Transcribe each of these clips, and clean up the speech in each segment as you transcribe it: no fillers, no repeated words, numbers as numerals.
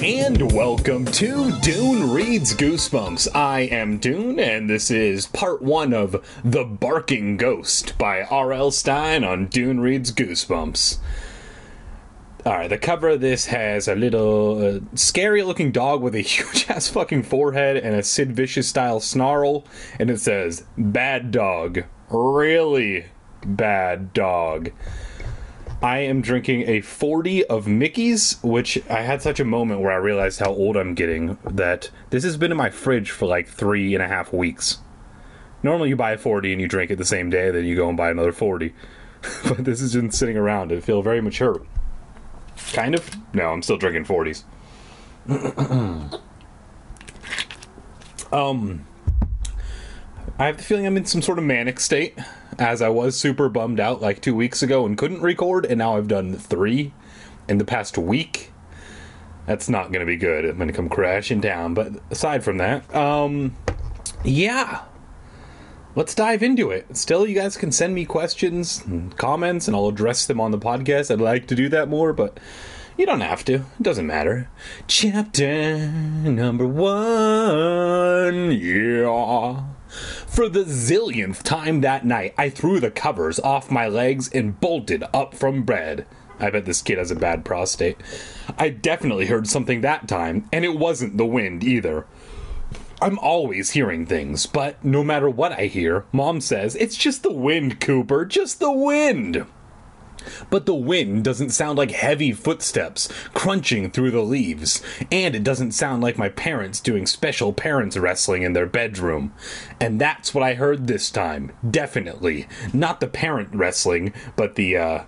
And welcome to Dune Reads Goosebumps. I am Dune, and this is part one of The Barking Ghost by R.L. Stine on Dune Reads Goosebumps. Alright, the cover of this has a little scary-looking dog with a huge-ass fucking forehead and a Sid Vicious-style snarl, and it says, "Bad dog. Really bad dog." I am drinking a 40 of Mickey's, which I had such a moment where I realized how old I'm getting that this has been in my fridge for like 3.5 weeks. Normally you buy a 40 and you drink it the same day, then you go and buy another 40. But this has been sitting around. I feel very mature. Kind of? No, I'm still drinking 40s. I have the feeling I'm in some sort of manic state, as I was super bummed out like 2 weeks ago and couldn't record, and now I've done 3 in the past week. That's not going to be good. I'm going to come crashing down. But aside from that, yeah. Let's dive into it. Still, you guys can send me questions and comments, and I'll address them on the podcast. I'd like to do that more, but you don't have to. It doesn't matter. Chapter number 1. Yeah. For the zillionth time that night, I threw the covers off my legs and bolted up from bed. I bet this kid has a bad prostate. I definitely heard something that time, and it wasn't the wind either. I'm always hearing things, but no matter what I hear, Mom says, "It's just the wind, Cooper, just the wind." But the wind doesn't sound like heavy footsteps crunching through the leaves, and it doesn't sound like my parents doing special parents wrestling in their bedroom. And that's what I heard this time, definitely. Not the parent wrestling, but the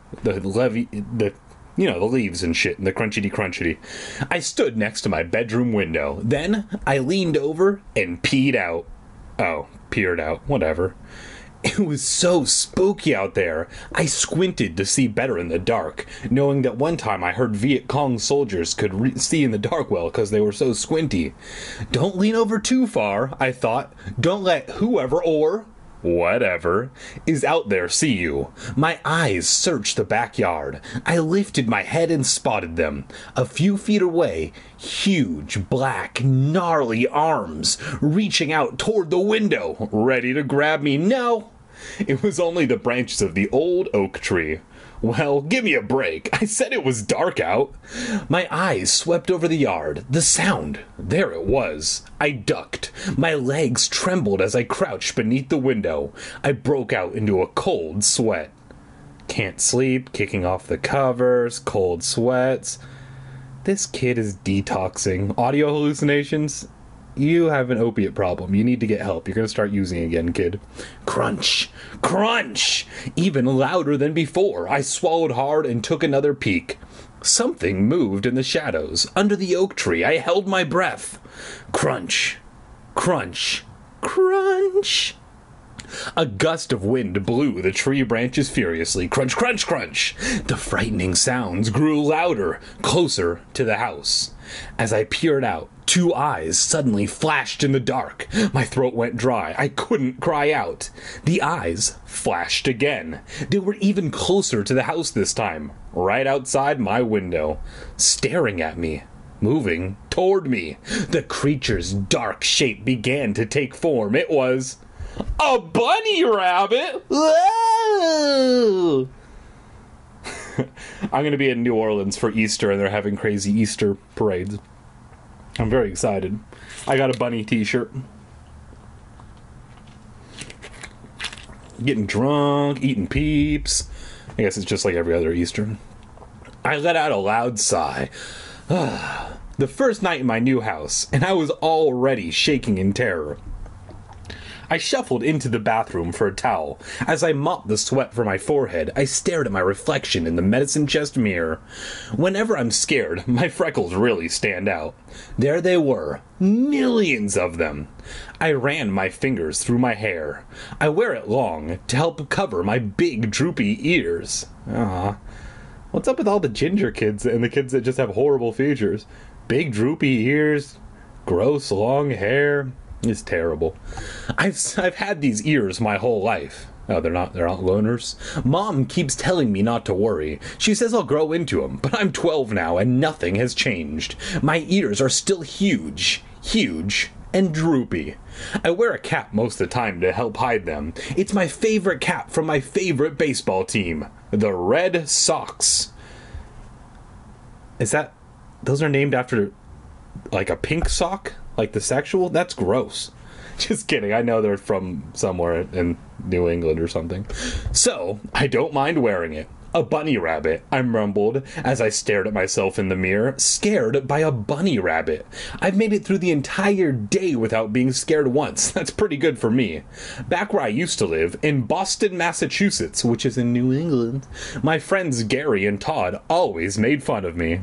leaves and shit, and the crunchity. I stood next to my bedroom window. Then I leaned over and peed out. Oh, peered out, whatever. It was so spooky out there. I squinted to see better in the dark, knowing that one time I heard Viet Cong soldiers could see in the dark well because they were so squinty. Don't lean over too far, I thought. Don't let whoever or whatever is out there see you. My eyes searched the backyard. I lifted my head and spotted them. A few feet away, huge, black, gnarly arms reaching out toward the window, ready to grab me. No, it was only the branches of the old oak tree. Well, give me a break. I said it was dark out. My eyes swept over the yard. The sound. There it was. I ducked. My legs trembled as I crouched beneath the window. I broke out into a cold sweat. Can't sleep, kicking off the covers, cold sweats. This kid is detoxing. Audio hallucinations? You have an opiate problem. You need to get help. You're going to start using again, kid. Crunch! Crunch! Even louder than before. I swallowed hard and took another peek. Something moved in the shadows. Under the oak tree, I held my breath. Crunch! Crunch! Crunch! A gust of wind blew the tree branches furiously. Crunch, crunch, crunch! The frightening sounds grew louder, closer to the house. As I peered out, 2 eyes suddenly flashed in the dark. My throat went dry. I couldn't cry out. The eyes flashed again. They were even closer to the house this time, right outside my window, staring at me, moving toward me. The creature's dark shape began to take form. It was a bunny rabbit! Whoa! I'm going to be in New Orleans for Easter, and they're having crazy Easter parades. I'm very excited. I got a bunny t-shirt. Getting drunk, eating Peeps. I guess it's just like every other Easter. I let out a loud sigh. The first night in my new house, and I was already shaking in terror. I shuffled into the bathroom for a towel. As I mopped the sweat from my forehead, I stared at my reflection in the medicine chest mirror. Whenever I'm scared, my freckles really stand out. There they were, millions of them. I ran my fingers through my hair. I wear it long to help cover my big droopy ears. What's up with all the ginger kids and the kids that just have horrible features? Big droopy ears, gross long hair. It's terrible. I've had these ears my whole life. Oh, they're not loners? Mom keeps telling me not to worry. She says I'll grow into them, but I'm 12 now and nothing has changed. My ears are still huge, and droopy. I wear a cap most of the time to help hide them. It's my favorite cap from my favorite baseball team, the Red Sox. Is that... Those are named after, like, a pink sock? Like the sexual? That's gross. Just kidding. I know they're from somewhere in New England or something. So, I don't mind wearing it. A bunny rabbit, I mumbled as I stared at myself in the mirror, scared by a bunny rabbit. I've made it through the entire day without being scared once. That's pretty good for me. Back where I used to live, in Boston, Massachusetts, which is in New England, my friends Gary and Todd always made fun of me.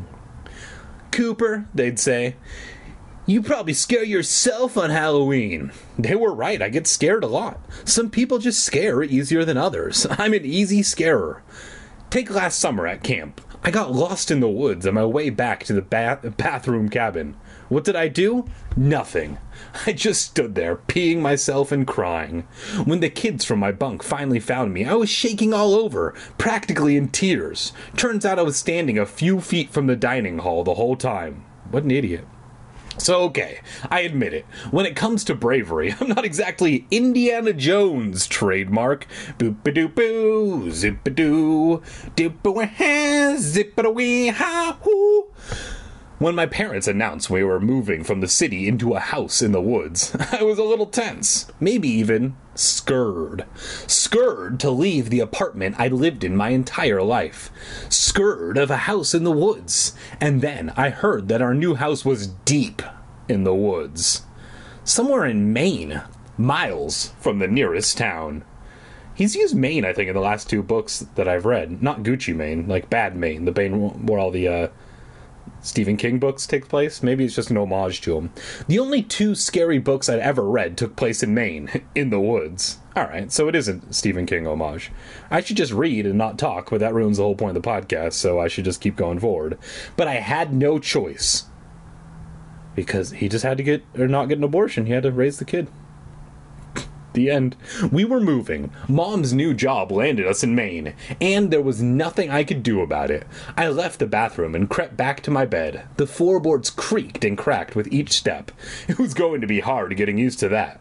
Cooper, they'd say, you probably scare yourself on Halloween. They were right, I get scared a lot. Some people just scare easier than others. I'm an easy scarer. Take last summer at camp. I got lost in the woods on my way back to the bathroom cabin. What did I do? Nothing. I just stood there, peeing myself and crying. When the kids from my bunk finally found me, I was shaking all over, practically in tears. Turns out I was standing a few feet from the dining hall the whole time. What an idiot. So, okay, I admit it. When it comes to bravery, I'm not exactly Indiana Jones, trademark. Boop-a-doop-boo, zip-a-doo, dip-a-wah, zip-a-wee-ha-hoo. When my parents announced we were moving from the city into a house in the woods, I was a little tense, maybe even scared. Scared to leave the apartment I'd lived in my entire life. Scared of a house in the woods. And then I heard that our new house was deep in the woods. Somewhere in Maine, miles from the nearest town. He's used Maine, I think, in the last two books that I've read. Not Gucci Mane, like Bad Maine, the Maine where all the Stephen King books take place. Maybe it's just an homage to him. The only two scary books I'd ever read took place in Maine, in the woods. Alright, so it isn't Stephen King homage. I should just read and not talk, but that ruins the whole point of the podcast, so I should just keep going forward. But I had no choice. Because he just had to not get an abortion. He had to raise the kid. The end. We were moving. Mom's new job landed us in Maine, and there was nothing I could do about it. I left the bathroom and crept back to my bed. The floorboards creaked and cracked with each step. It was going to be hard getting used to that.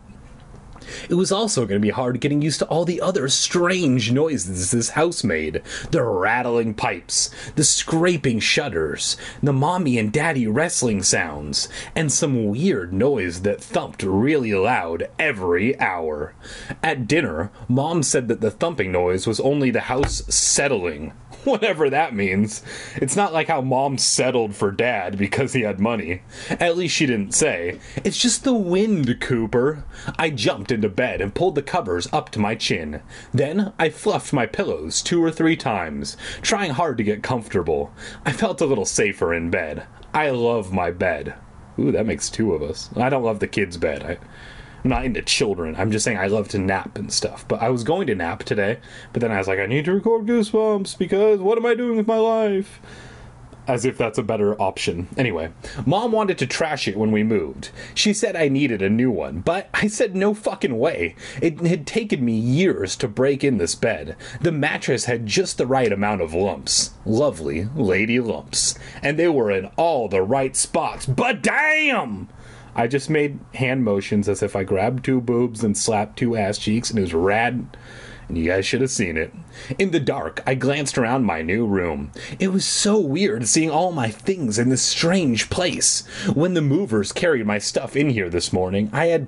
It was also going to be hard getting used to all the other strange noises this house made. The rattling pipes, the scraping shutters, the mommy and daddy wrestling sounds, and some weird noise that thumped really loud every hour. At dinner, Mom said that the thumping noise was only the house settling. Whatever that means. It's not like how Mom settled for Dad because he had money. At least she didn't say. It's just the wind, Cooper. I jumped into bed and pulled the covers up to my chin. Then I fluffed my pillows 2 or 3 times, trying hard to get comfortable. I felt a little safer in bed. I love my bed. Ooh, that makes 2 of us. I don't love the kids' bed. I'm not into children. I'm just saying I love to nap and stuff. But I was going to nap today, but then I was like, I need to record Goosebumps because what am I doing with my life? As if that's a better option. Anyway, Mom wanted to trash it when we moved. She said I needed a new one, but I said no fucking way. It had taken me years to break in this bed. The mattress had just the right amount of lumps. Lovely lady lumps. And they were in all the right spots. But damn! I just made hand motions as if I grabbed 2 boobs and slapped 2 ass cheeks, and it was rad, and you guys should have seen it. In the dark, I glanced around my new room. It was so weird seeing all my things in this strange place. When the movers carried my stuff in here this morning, I had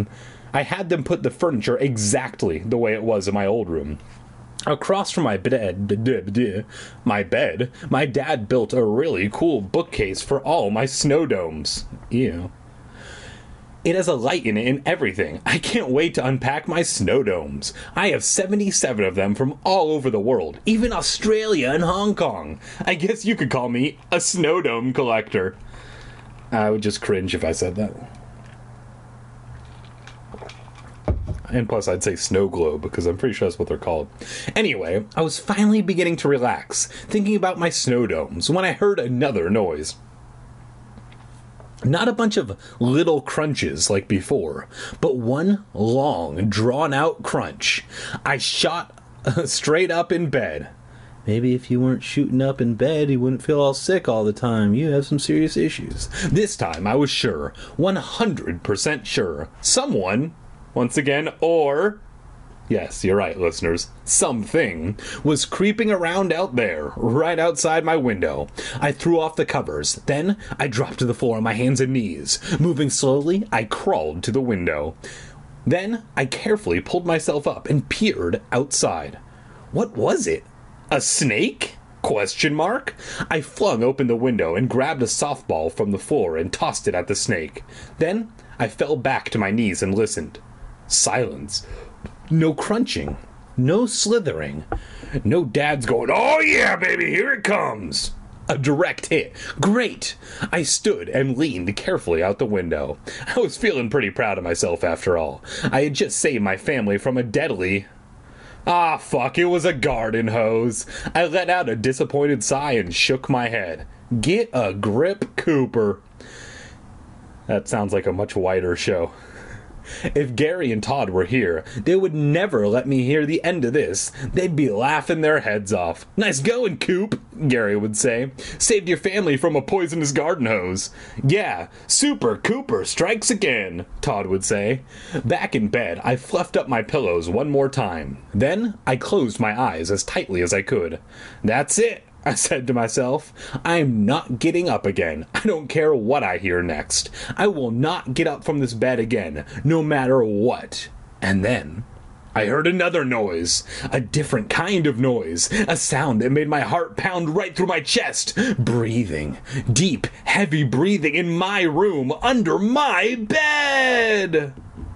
them put the furniture exactly the way it was in my old room. Across from my bed, my dad built a really cool bookcase for all my snow domes. Ew. It has a light in it and everything. I can't wait to unpack my snow domes. I have 77 of them from all over the world, even Australia and Hong Kong. I guess you could call me a snow dome collector. I would just cringe if I said that. And plus, I'd say snow globe, because I'm pretty sure that's what they're called. Anyway, I was finally beginning to relax, thinking about my snow domes, when I heard another noise. Not a bunch of little crunches like before, but one long, drawn-out crunch. I shot straight up in bed. Maybe if you weren't shooting up in bed, you wouldn't feel all sick all the time. You have some serious issues. This time I was sure, 100% sure, someone, once again, or... Yes, you're right, listeners. Something was creeping around out there, right outside my window. I threw off the covers. Then I dropped to the floor on my hands and knees. Moving slowly, I crawled to the window. Then I carefully pulled myself up and peered outside. What was it? A snake? Question mark? I flung open the window and grabbed a softball from the floor and tossed it at the snake. Then I fell back to my knees and listened. Silence. No crunching, no slithering, no dads going, "Oh yeah, baby, here it comes." A direct hit. Great! I stood and leaned carefully out the window. I was feeling pretty proud of myself after all. I had just saved my family from a deadly... Ah, fuck, it was a garden hose. I let out a disappointed sigh and shook my head. Get a grip, Cooper. That sounds like a much wider show. If Gary and Todd were here, they would never let me hear the end of this. They'd be laughing their heads off. "Nice going, Coop," Gary would say. "Saved your family from a poisonous garden hose." "Yeah, super Cooper strikes again," Todd would say. Back in bed, I fluffed up my pillows one more time. Then I closed my eyes as tightly as I could. "That's it," I said to myself. "I'm not getting up again. I don't care what I hear next. I will not get up from this bed again, no matter what." And then I heard another noise. A different kind of noise. A sound that made my heart pound right through my chest. Breathing. Deep, heavy breathing in my room, under my bed.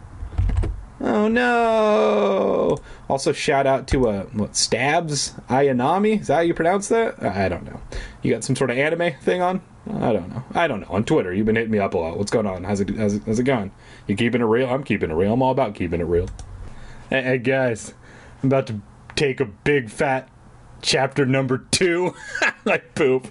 Oh no! Also, shout out to, Stabs? Ayanami? Is that how you pronounce that? I don't know. You got some sort of anime thing on? I don't know. On Twitter, you've been hitting me up a lot. What's going on? How's it going? You keeping it real? I'm keeping it real. I'm all about keeping it real. Hey, guys. I'm about to take a big fat chapter number 2. Like poop.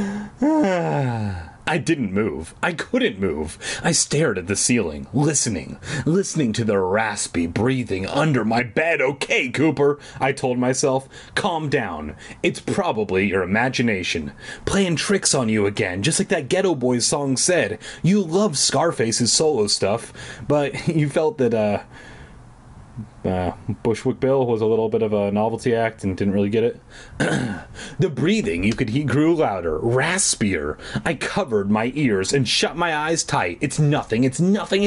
I didn't move. I couldn't move. I stared at the ceiling, listening to the raspy breathing under my bed. "Okay, Cooper," I told myself. "Calm down. It's probably your imagination. Playing tricks on you again, just like that Ghetto Boys song said. You love Scarface's solo stuff, but you felt that, Bushwick Bill was a little bit of a novelty act and didn't really get it." The breathing, you could hear, grew louder, raspier. I covered my ears and shut my eyes tight. It's nothing. It's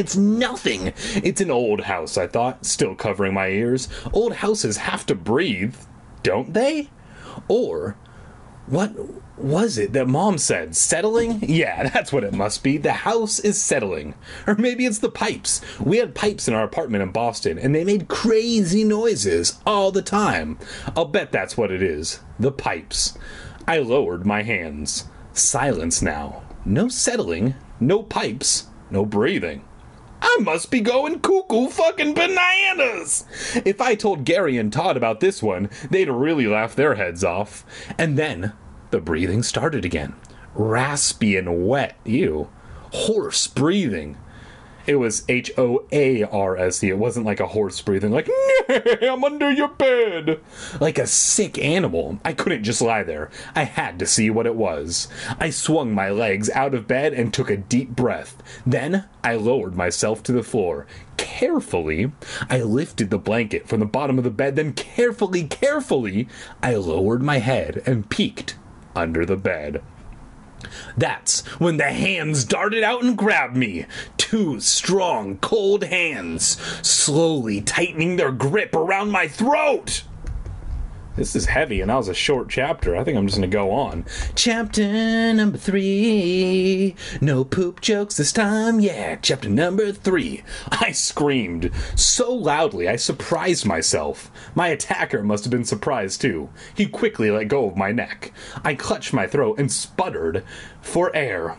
an old house, I thought, still covering my ears. Old houses have to breathe, don't they? Or... what was it that Mom said? Settling? Yeah, that's what it must be. The house is settling. Or maybe it's the pipes. We had pipes in our apartment in Boston, and they made crazy noises all the time. I'll bet that's what it is. The pipes. I lowered my hands. Silence now. No settling. No pipes. No breathing. I must be going cuckoo fucking bananas! If I told Gary and Todd about this one, they'd really laugh their heads off. And then the breathing started again. Raspy and wet. Ew. Hoarse breathing. It was H-O-A-R-S-E. It wasn't like a horse breathing, like, "I'm under your bed." Like a sick animal. I couldn't just lie there. I had to see what it was. I swung my legs out of bed and took a deep breath. Then I lowered myself to the floor. Carefully, I lifted the blanket from the bottom of the bed. Then carefully, I lowered my head and peeked under the bed. That's when the hands darted out and grabbed me. 2 strong, cold hands, slowly tightening their grip around my throat. This is heavy, and that was a short chapter. I think I'm just going to go on. Chapter number 3. No poop jokes this time. Yeah, chapter number 3. I screamed so loudly I surprised myself. My attacker must have been surprised, too. He quickly let go of my neck. I clutched my throat and sputtered for air.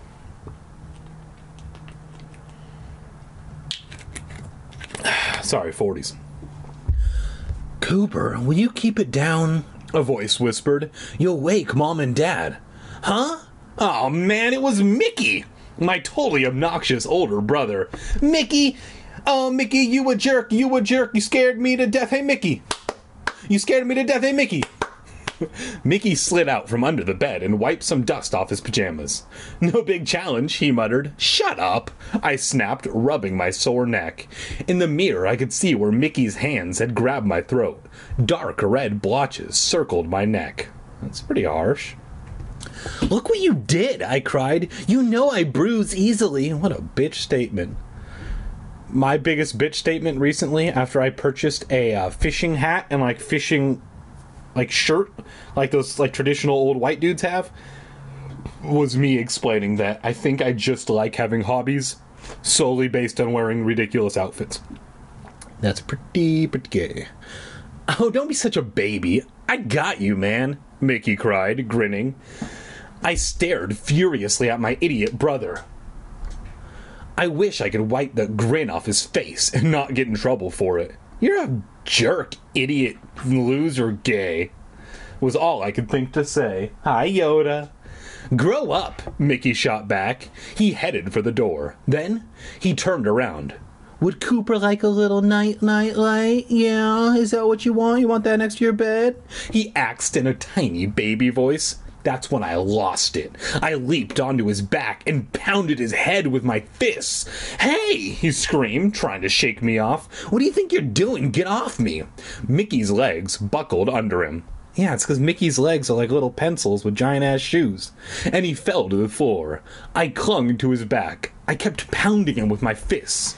Sorry, 40s. "Cooper, will you keep it down?" a voice whispered. "You'll wake Mom and Dad." "Huh? Oh man, it was Mickey!" My totally obnoxious older brother. Mickey! Oh, Mickey, you a jerk, you a jerk. You scared me to death. Hey, Mickey. You scared me to death. Hey, Mickey. Mickey slid out from under the bed and wiped some dust off his pajamas. No big challenge, he muttered. Shut up, I snapped, rubbing my sore neck. In the mirror, I could see where Mickey's hands had grabbed my throat. Dark red blotches circled my neck. That's pretty harsh. Look what you did, I cried. You know I bruise easily. What a bitch statement. My biggest bitch statement recently, after I purchased a fishing hat and fishing shirt, like those traditional old white dudes have, was me explaining that I think I just like having hobbies solely based on wearing ridiculous outfits. That's pretty gay. Oh, don't be such a baby. I got you, man, Mickey cried, grinning. I stared furiously at my idiot brother. I wish I could wipe the grin off his face and not get in trouble for it. You're a jerk, idiot, loser, gay, was all I could think to say. Hi, Yoda. Grow up, Mickey shot back. He headed for the door. Then he turned around. Would Cooper like a little night light? Yeah, is that what you want? You want that next to your bed? He axed in a tiny baby voice. That's when I lost it. I leaped onto his back and pounded his head with my fists. Hey, he screamed, trying to shake me off. What do you think you're doing? Get off me. Mickey's legs buckled under him. Yeah, it's because Mickey's legs are like little pencils with giant-ass shoes. And he fell to the floor. I clung to his back. I kept pounding him with my fists.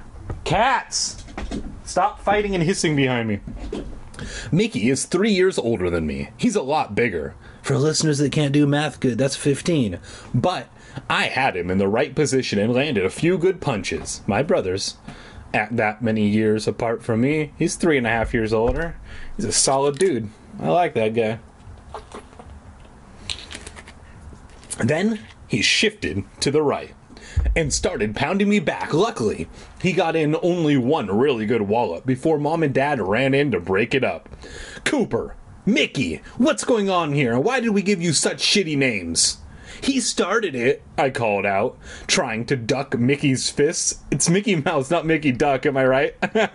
Cats! Stop fighting and hissing behind me. Mickey is 3 years older than me. He's a lot bigger. For listeners that can't do math good, that's 15. But I had him in the right position and landed a few good punches. My brother's at that many years apart from me. He's 3.5 years older. He's a solid dude. I like that guy. Then he shifted to the right and started pounding me back. Luckily, he got in only one really good wallop before Mom and Dad ran in to break it up. Cooper, Mickey, what's going on here? Why did we give you such shitty names? He started it, I called out, trying to duck Mickey's fists. It's Mickey Mouse, not Mickey Duck, am I right?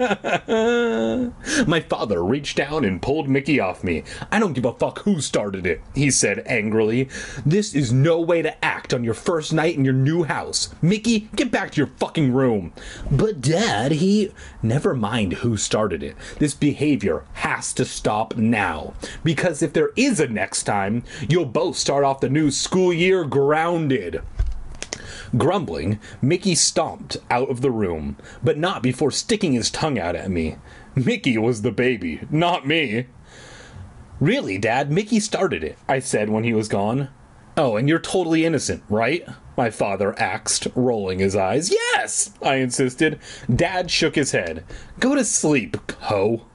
My father reached down and pulled Mickey off me. I don't give a fuck who started it, he said angrily. This is no way to act on your first night in your new house. Mickey, get back to your fucking room. But Dad, Never mind who started it. This behavior has to stop now. Because if there is a next time, you'll both start off the new school year grounded. Grumbling, Mickey stomped out of the room, but not before sticking his tongue out at me. Mickey was the baby, not me. Really, Dad, Mickey started it, I said when he was gone. Oh, and you're totally innocent, right? My father asked, rolling his eyes. Yes, I insisted. Dad shook his head. Go to sleep, ho.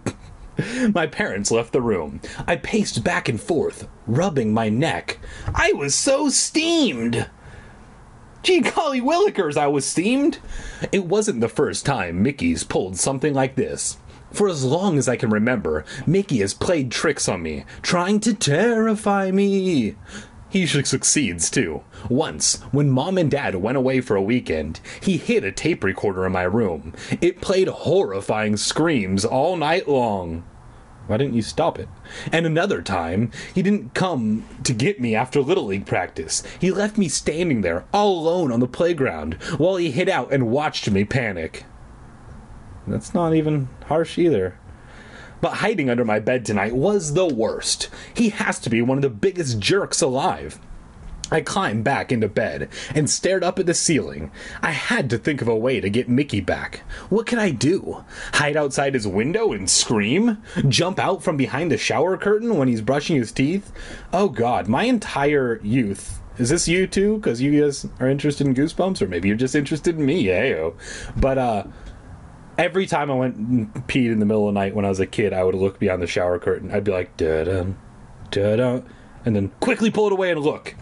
My parents left the room. I paced back and forth, rubbing my neck. I was so steamed. Gee golly willikers, I was steamed. It wasn't the first time Mickey's pulled something like this. For as long as I can remember, Mickey has played tricks on me, trying to terrify me. He succeeds, too. Once, when Mom and Dad went away for a weekend, he hid a tape recorder in my room. It played horrifying screams all night long. Why didn't you stop it? And another time, he didn't come to get me after Little League practice. He left me standing there, all alone on the playground, while he hid out and watched me panic. That's not even harsh either. But hiding under my bed tonight was the worst. He has to be one of the biggest jerks alive. I climbed back into bed and stared up at the ceiling. I had to think of a way to get Mickey back. What could I do? Hide outside his window and scream? Jump out from behind the shower curtain when he's brushing his teeth? Oh God, my entire youth. Is this you too? Because you guys are interested in Goosebumps? Or maybe you're just interested in me, hey-o. But, every time I went and peed in the middle of the night when I was a kid, I would look beyond the shower curtain. I'd be like, da-dum, da-dum, and then quickly pull it away and look.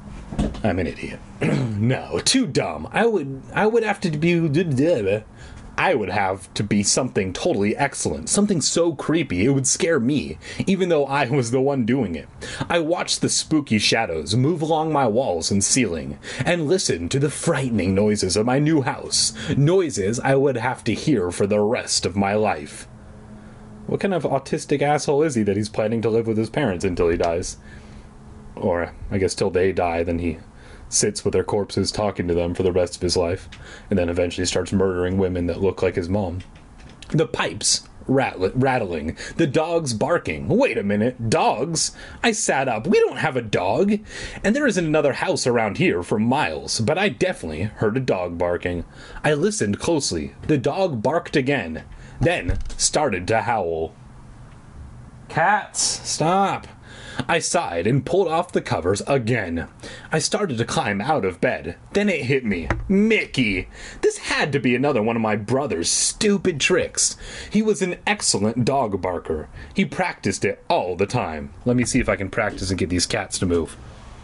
I'm an idiot. No, too dumb. I would have to be... I would have to be something totally excellent, something so creepy it would scare me, even though I was the one doing it. I watched the spooky shadows move along my walls and ceiling, and listened to the frightening noises of my new house, noises I would have to hear for the rest of my life. What kind of autistic asshole is he that he's planning to live with his parents until he dies? Or, I guess till they die, then he sits with their corpses talking to them for the rest of his life, and then eventually starts murdering women that look like his mom. The pipes rattling, the dogs barking. Wait a minute, dogs? I sat up. We don't have a dog. And there isn't another house around here for miles, but I definitely heard a dog barking. I listened closely. The dog barked again, then started to howl. Cats, stop. I sighed and pulled off the covers again. I started to climb out of bed. Then it hit me. Mickey! This had to be another one of my brother's stupid tricks. He was an excellent dog barker. He practiced it all the time. Let me see if I can practice and get these cats to move.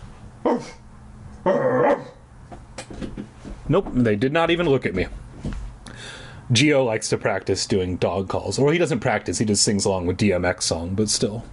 Nope, they did not even look at me. Gio likes to practice doing dog calls. Or he doesn't practice, he just sings along with DMX song, but still.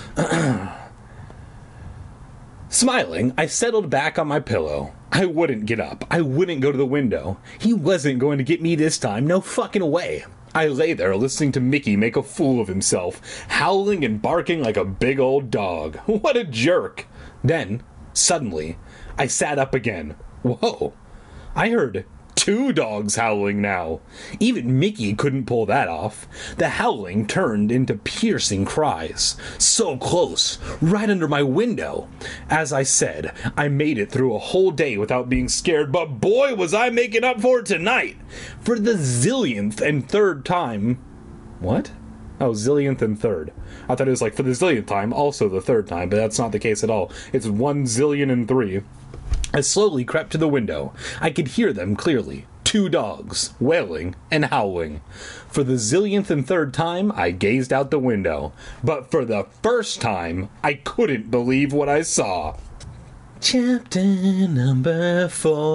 Smiling, I settled back on my pillow. I wouldn't get up. I wouldn't go to the window. He wasn't going to get me this time. No fucking way. I lay there listening to Mickey make a fool of himself, howling and barking like a big old dog. What a jerk. Then, suddenly, I sat up again. Whoa. I heard 2 dogs howling now. Even Mickey couldn't pull that off. The howling turned into piercing cries. So close, right under my window. As I said, I made it through a whole day without being scared, but boy was I making up for it tonight. For the zillionth and third time. What? Oh, zillionth and third. I thought it was like for the zillionth time, also the third time, but that's not the case at all. It's 1 zillion and 3. I slowly crept to the window. I could hear them clearly. 2 dogs, wailing and howling. For the zillionth and third time, I gazed out the window. But for the first time, I couldn't believe what I saw. Chapter number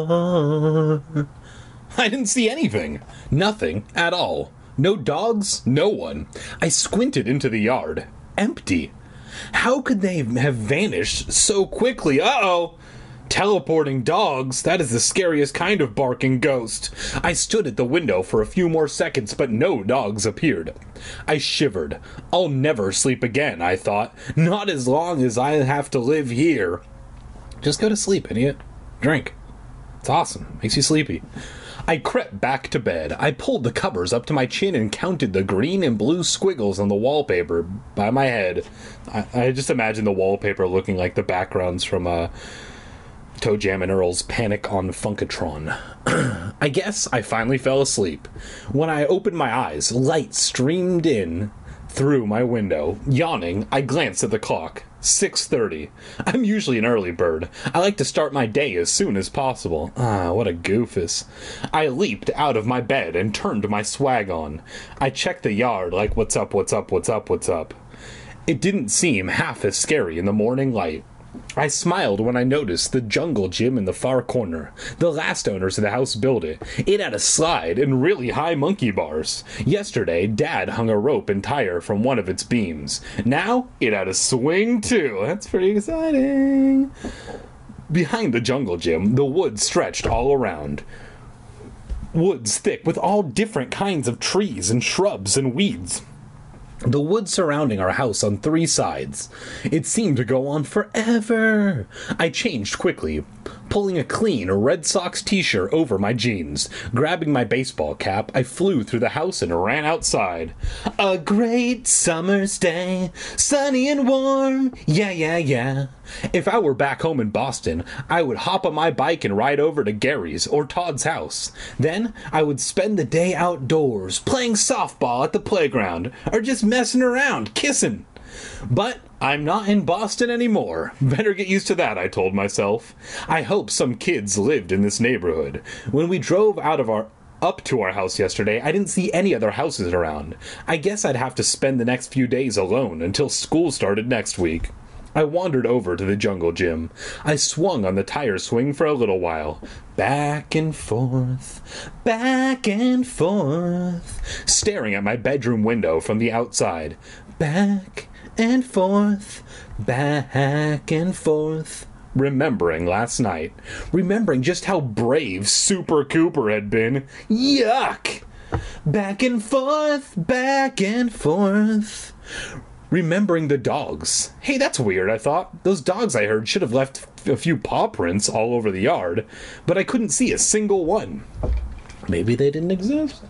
4. I didn't see anything. Nothing at all. No dogs, no one. I squinted into the yard. Empty. How could they have vanished so quickly? Uh-oh. Teleporting dogs, that is the scariest kind of barking ghost. I stood at the window for a few more seconds, but no dogs appeared. I shivered. I'll never sleep again, I thought. Not as long as I have to live here. Just go to sleep, idiot. Drink. It's awesome. Makes you sleepy. I crept back to bed. I pulled the covers up to my chin and counted the green and blue squiggles on the wallpaper by my head. I just imagine the wallpaper looking like the backgrounds from Toe Jam and Earl's Panic on Funkatron. I guess I finally fell asleep. When I opened my eyes, light streamed in through my window. Yawning, I glanced at the clock. 6:30. I'm usually an early bird. I like to start my day as soon as possible. What a goofus. I leaped out of my bed and turned my swag on. I checked the yard like what's up, what's up, what's up, what's up. It didn't seem half as scary in the morning light. I smiled when I noticed the jungle gym in the far corner. The last owners of the house built it. It had a slide and really high monkey bars. Yesterday, Dad hung a rope and tire from one of its beams. Now, it had a swing too. That's pretty exciting. Behind the jungle gym, the woods stretched all around. Woods thick with all different kinds of trees and shrubs and weeds. The woods surrounding our house on 3 sides. It seemed to go on forever. I changed quickly, pulling a clean Red Sox t-shirt over my jeans. Grabbing my baseball cap, I flew through the house and ran outside. A great summer's day, sunny and warm, yeah, yeah, yeah. If I were back home in Boston, I would hop on my bike and ride over to Gary's or Todd's house. Then I would spend the day outdoors, playing softball at the playground, or just messing around, kissing. But I'm not in Boston anymore. Better get used to that, I told myself. I hope some kids lived in this neighborhood. When we drove up to our house yesterday, I didn't see any other houses around. I guess I'd have to spend the next few days alone until school started next week. I wandered over to the jungle gym. I swung on the tire swing for a little while. Back and forth, staring at my bedroom window from the outside. Back and forth, remembering last night. Remembering just how brave Super Cooper had been. Yuck! Back and forth. Remembering the dogs. Hey, that's weird, I thought. Those dogs I heard should have left a few paw prints all over the yard, but I couldn't see a single one. Maybe they didn't exist?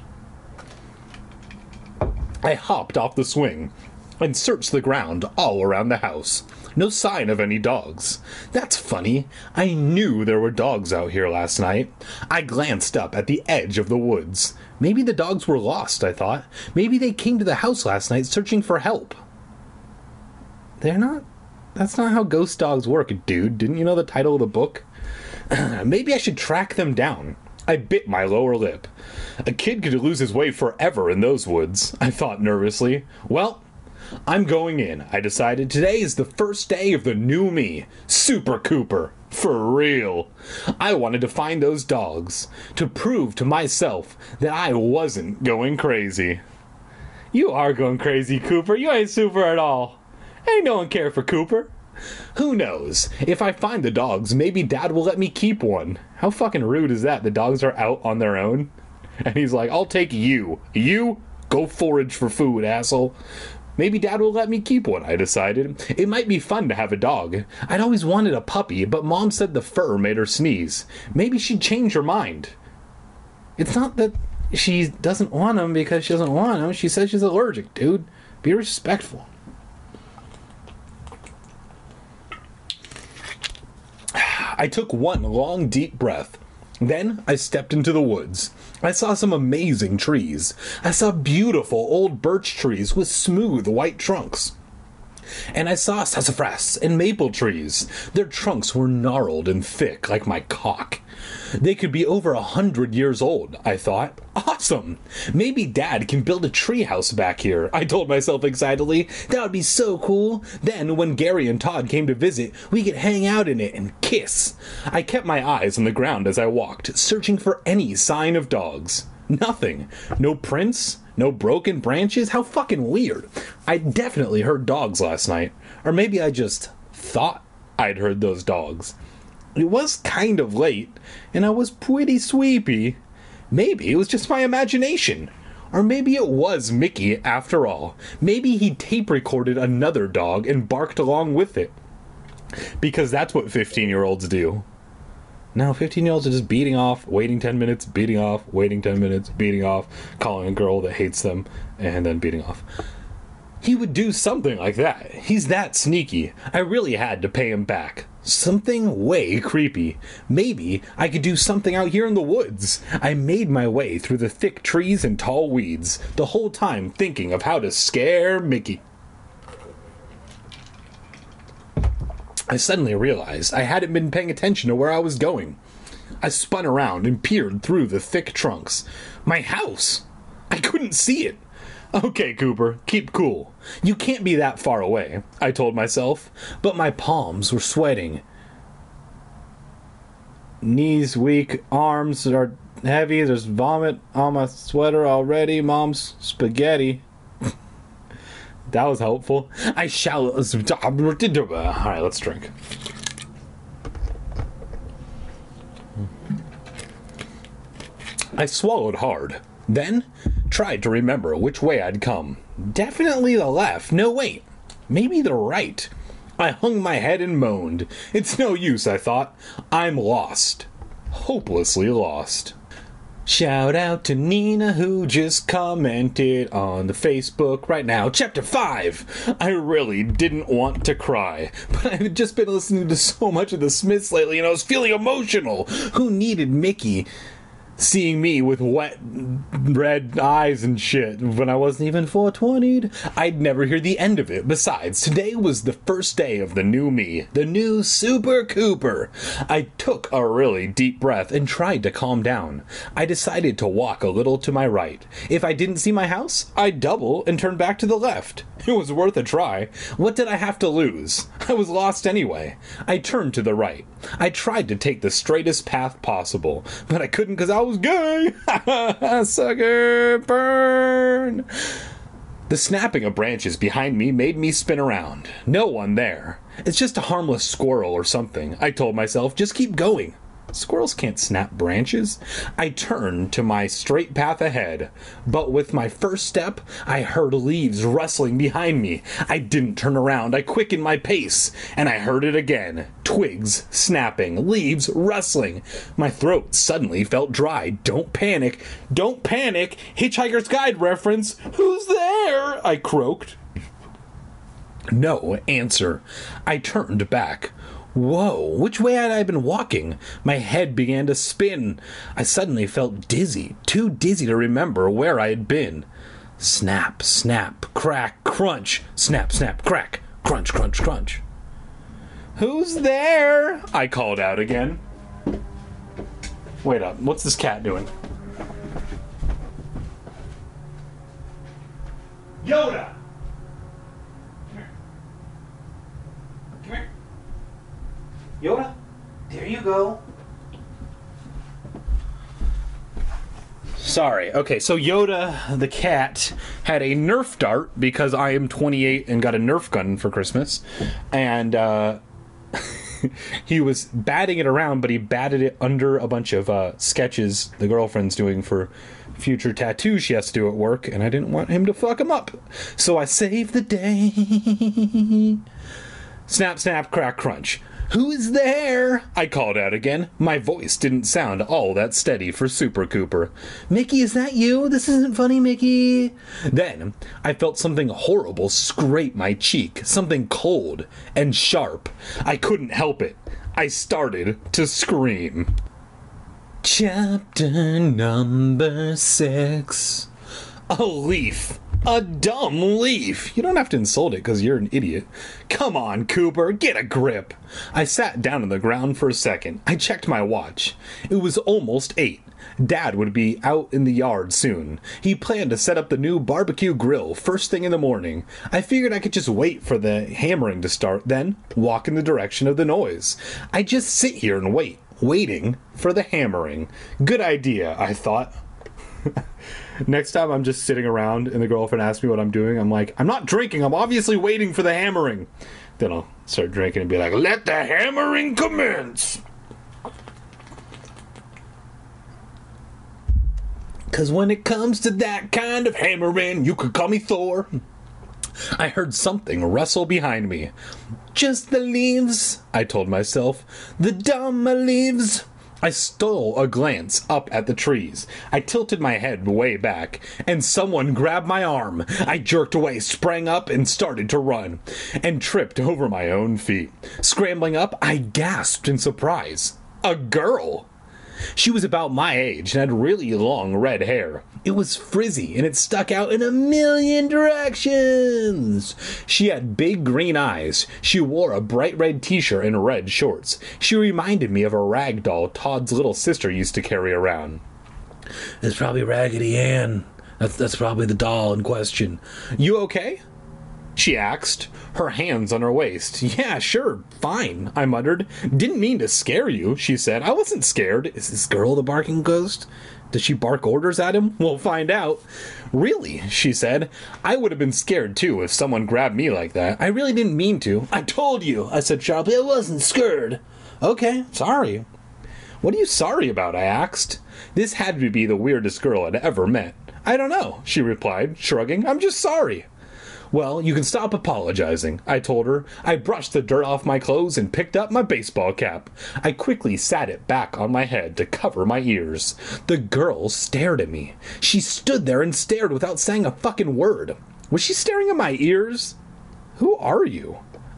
I hopped off the swing and searched the ground all around the house. No sign of any dogs. That's funny. I knew there were dogs out here last night. I glanced up at the edge of the woods. Maybe the dogs were lost, I thought. Maybe they came to the house last night searching for help. They're not... That's not how ghost dogs work, dude. Didn't you know the title of the book? Maybe I should track them down. I bit my lower lip. A kid could lose his way forever in those woods, I thought nervously. Well, I'm going in, I decided. Today is the first day of the new me. Super Cooper. For real. I wanted to find those dogs. To prove to myself that I wasn't going crazy. You are going crazy, Cooper. You ain't super at all. Ain't no one care for Cooper. Who knows? If I find the dogs, maybe Dad will let me keep one. How fucking rude is that? The dogs are out on their own. And he's like, I'll take you. You? Go forage for food, asshole. Maybe Dad will let me keep one, I decided. It might be fun to have a dog. I'd always wanted a puppy, but Mom said the fur made her sneeze. Maybe she'd change her mind. It's not that she doesn't want him because she doesn't want him. She says she's allergic, dude. Be respectful. I took one long, deep breath. Then I stepped into the woods. I saw some amazing trees. I saw beautiful old birch trees with smooth white trunks. And I saw sassafras and maple trees. Their trunks were gnarled and thick like my cock. They could be over 100 years old, I thought. Awesome! Maybe Dad can build a treehouse back here, I told myself excitedly. That would be so cool. Then, when Gary and Todd came to visit, we could hang out in it and kiss. I kept my eyes on the ground as I walked, searching for any sign of dogs. Nothing. No prints? No broken branches? How fucking weird. I definitely heard dogs last night. Or maybe I just thought I'd heard those dogs. It was kind of late, and I was pretty sleepy. Maybe it was just my imagination. Or maybe it was Mickey after all. Maybe he tape recorded another dog and barked along with it. Because that's what 15-year-olds do. Now 15-year-olds are just beating off, waiting 10 minutes, beating off, waiting 10 minutes, beating off, calling a girl that hates them, and then beating off. He would do something like that. He's that sneaky. I really had to pay him back. Something way creepy. Maybe I could do something out here in the woods. I made my way through the thick trees and tall weeds, the whole time thinking of how to scare Mickey. I suddenly realized I hadn't been paying attention to where I was going. I spun around and peered through the thick trunks. My house! I couldn't see it. Okay, Cooper, keep cool. You can't be that far away, I told myself, but my palms were sweating. Knees weak, arms are heavy, there's vomit on my sweater already, Mom's spaghetti. That was helpful. I shall... Alright, let's drink. I swallowed hard. Then, tried to remember which way I'd come. Definitely the left. No, wait. Maybe the right. I hung my head and moaned. It's no use, I thought. I'm lost. Hopelessly lost. Shout out to Nina who just commented on the Facebook right now. Chapter 5. I really didn't want to cry, but I've just been listening to so much of the Smiths lately and I was feeling emotional. Who needed Mickey? seeing me with wet red eyes and shit when I wasn't even 420'd. I'd never hear the end of it. Besides, today was the first day of the new me, the new Super Cooper. I took a really deep breath and tried to calm down. I decided to walk a little to my right. If I didn't see my house, I'd double and turn back to the left. It was worth a try. What did I have to lose? I was lost anyway. I turned to the right. I tried to take the straightest path possible, but I couldn't because I was gay. Sucker, burn. The snapping of branches behind me made me spin around. No one there. It's just a harmless squirrel or something. I told myself, just keep going. Squirrels can't snap branches. I turned to my straight path ahead, but with my first step, I heard leaves rustling behind me. I didn't turn around. I quickened my pace, and I heard it again. Twigs snapping, leaves rustling. My throat suddenly felt dry. Don't panic. Don't panic. Hitchhiker's Guide reference. Who's there? I croaked. No answer. I turned back. Whoa, which way had I been walking? My head began to spin. I suddenly felt dizzy, too dizzy to remember where I had been. Snap, snap, crack, crunch. Snap, snap, crack, crunch, crunch, crunch. Who's there? I called out again. Wait up, what's this cat doing? Yoda! Yoda, there you go. Sorry. Okay, so Yoda, the cat, had a Nerf dart because I am 28 and got a Nerf gun for Christmas. And he was batting it around, but he batted it under a bunch of sketches the girlfriend's doing for future tattoos she has to do at work, and I didn't want him to fuck him up. So I saved the day. Snap, snap, crack, crunch. Who's there? I called out again. My voice didn't sound all that steady for Super Cooper. Mickey, is that you? This isn't funny, Mickey. Then I felt something horrible scrape my cheek, something cold and sharp. I couldn't help it. I started to scream. Chapter number 6. A leaf. A dumb leaf. You don't have to insult it because you're an idiot. Come on, Cooper, get a grip. I sat down on the ground for a second. I checked my watch. It was almost 8. Dad would be out in the yard soon. He planned to set up the new barbecue grill first thing in the morning. I figured I could just wait for the hammering to start, then walk in the direction of the noise. I'd just sit here and wait, waiting for the hammering. Good idea, I thought. Next time I'm just sitting around and the girlfriend asks me what I'm doing, I'm like, I'm not drinking, I'm obviously waiting for the hammering. Then I'll start drinking and be like, let the hammering commence. Because when it comes to that kind of hammering, you could call me Thor. I heard something rustle behind me. Just the leaves, I told myself. The dumb leaves. I stole a glance up at the trees. I tilted my head way back, and someone grabbed my arm. I jerked away, sprang up, and started to run, and tripped over my own feet. Scrambling up, I gasped in surprise. A girl! She was about my age and had really long red hair. It was frizzy and it stuck out in a million directions. She had big green eyes. She wore a bright red t-shirt and red shorts. She reminded me of a rag doll Todd's little sister used to carry around. It's probably Raggedy Ann. That's probably the doll in question. You okay? She asked, her hands on her waist. Yeah, sure, fine, I muttered. Didn't mean to scare you, she said. I wasn't scared. Is this girl the barking ghost? Does she bark orders at him? We'll find out. Really, she said. I would have been scared too if someone grabbed me like that. I really didn't mean to. I told you, I said sharply. I wasn't scared. Okay, sorry. What are you sorry about? I asked. This had to be the weirdest girl I'd ever met. I don't know, she replied, shrugging. I'm just sorry. Well, you can stop apologizing, I told her. I brushed the dirt off my clothes and picked up my baseball cap. I quickly sat it back on my head to cover my ears. The girl stared at me. She stood there and stared without saying a fucking word. Was she staring at my ears? Who are you?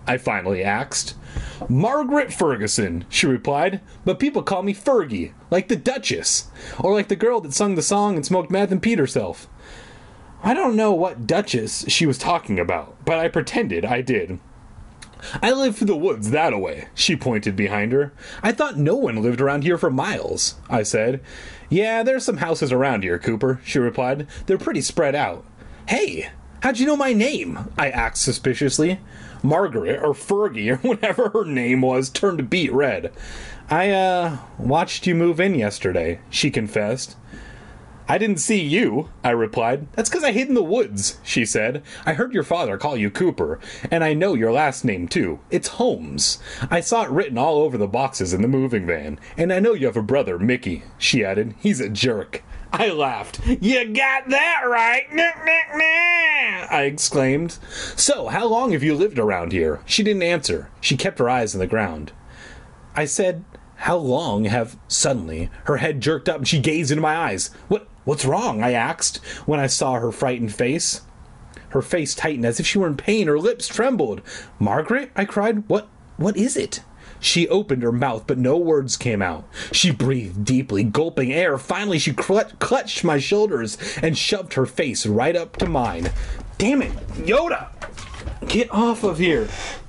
I finally asked. Margaret Ferguson, she replied, but people call me Fergie, like the Duchess, or like the girl that sung the song and smoked meth and peed herself. I don't know what Duchess she was talking about, but I pretended I did. I live through the woods that-a-way, she pointed behind her. I thought no one lived around here for miles, I said. Yeah, there's some houses around here, Cooper, she replied. They're pretty spread out. Hey, how'd you know my name? I asked suspiciously. Margaret, or Fergie, or whatever her name was, turned beet red. I, watched you move in yesterday, she confessed. I didn't see you, I replied. That's because I hid in the woods, she said. I heard your father call you Cooper, and I know your last name, too. It's Holmes. I saw it written all over the boxes in the moving van, and I know you have a brother, Mickey, she added. He's a jerk. I laughed. You got that right! I exclaimed. So, how long have you lived around here? She didn't answer. She kept her eyes on the ground. I said, how long have... Suddenly, her head jerked up and she gazed into my eyes. What's wrong? I asked, when I saw her frightened face. Her face tightened as if she were in pain. Her lips trembled. Margaret? I cried. What is it? She opened her mouth, but no words came out. She breathed deeply, gulping air. Finally, she clutched my shoulders and shoved her face right up to mine. Damn it, Yoda! Get off of here!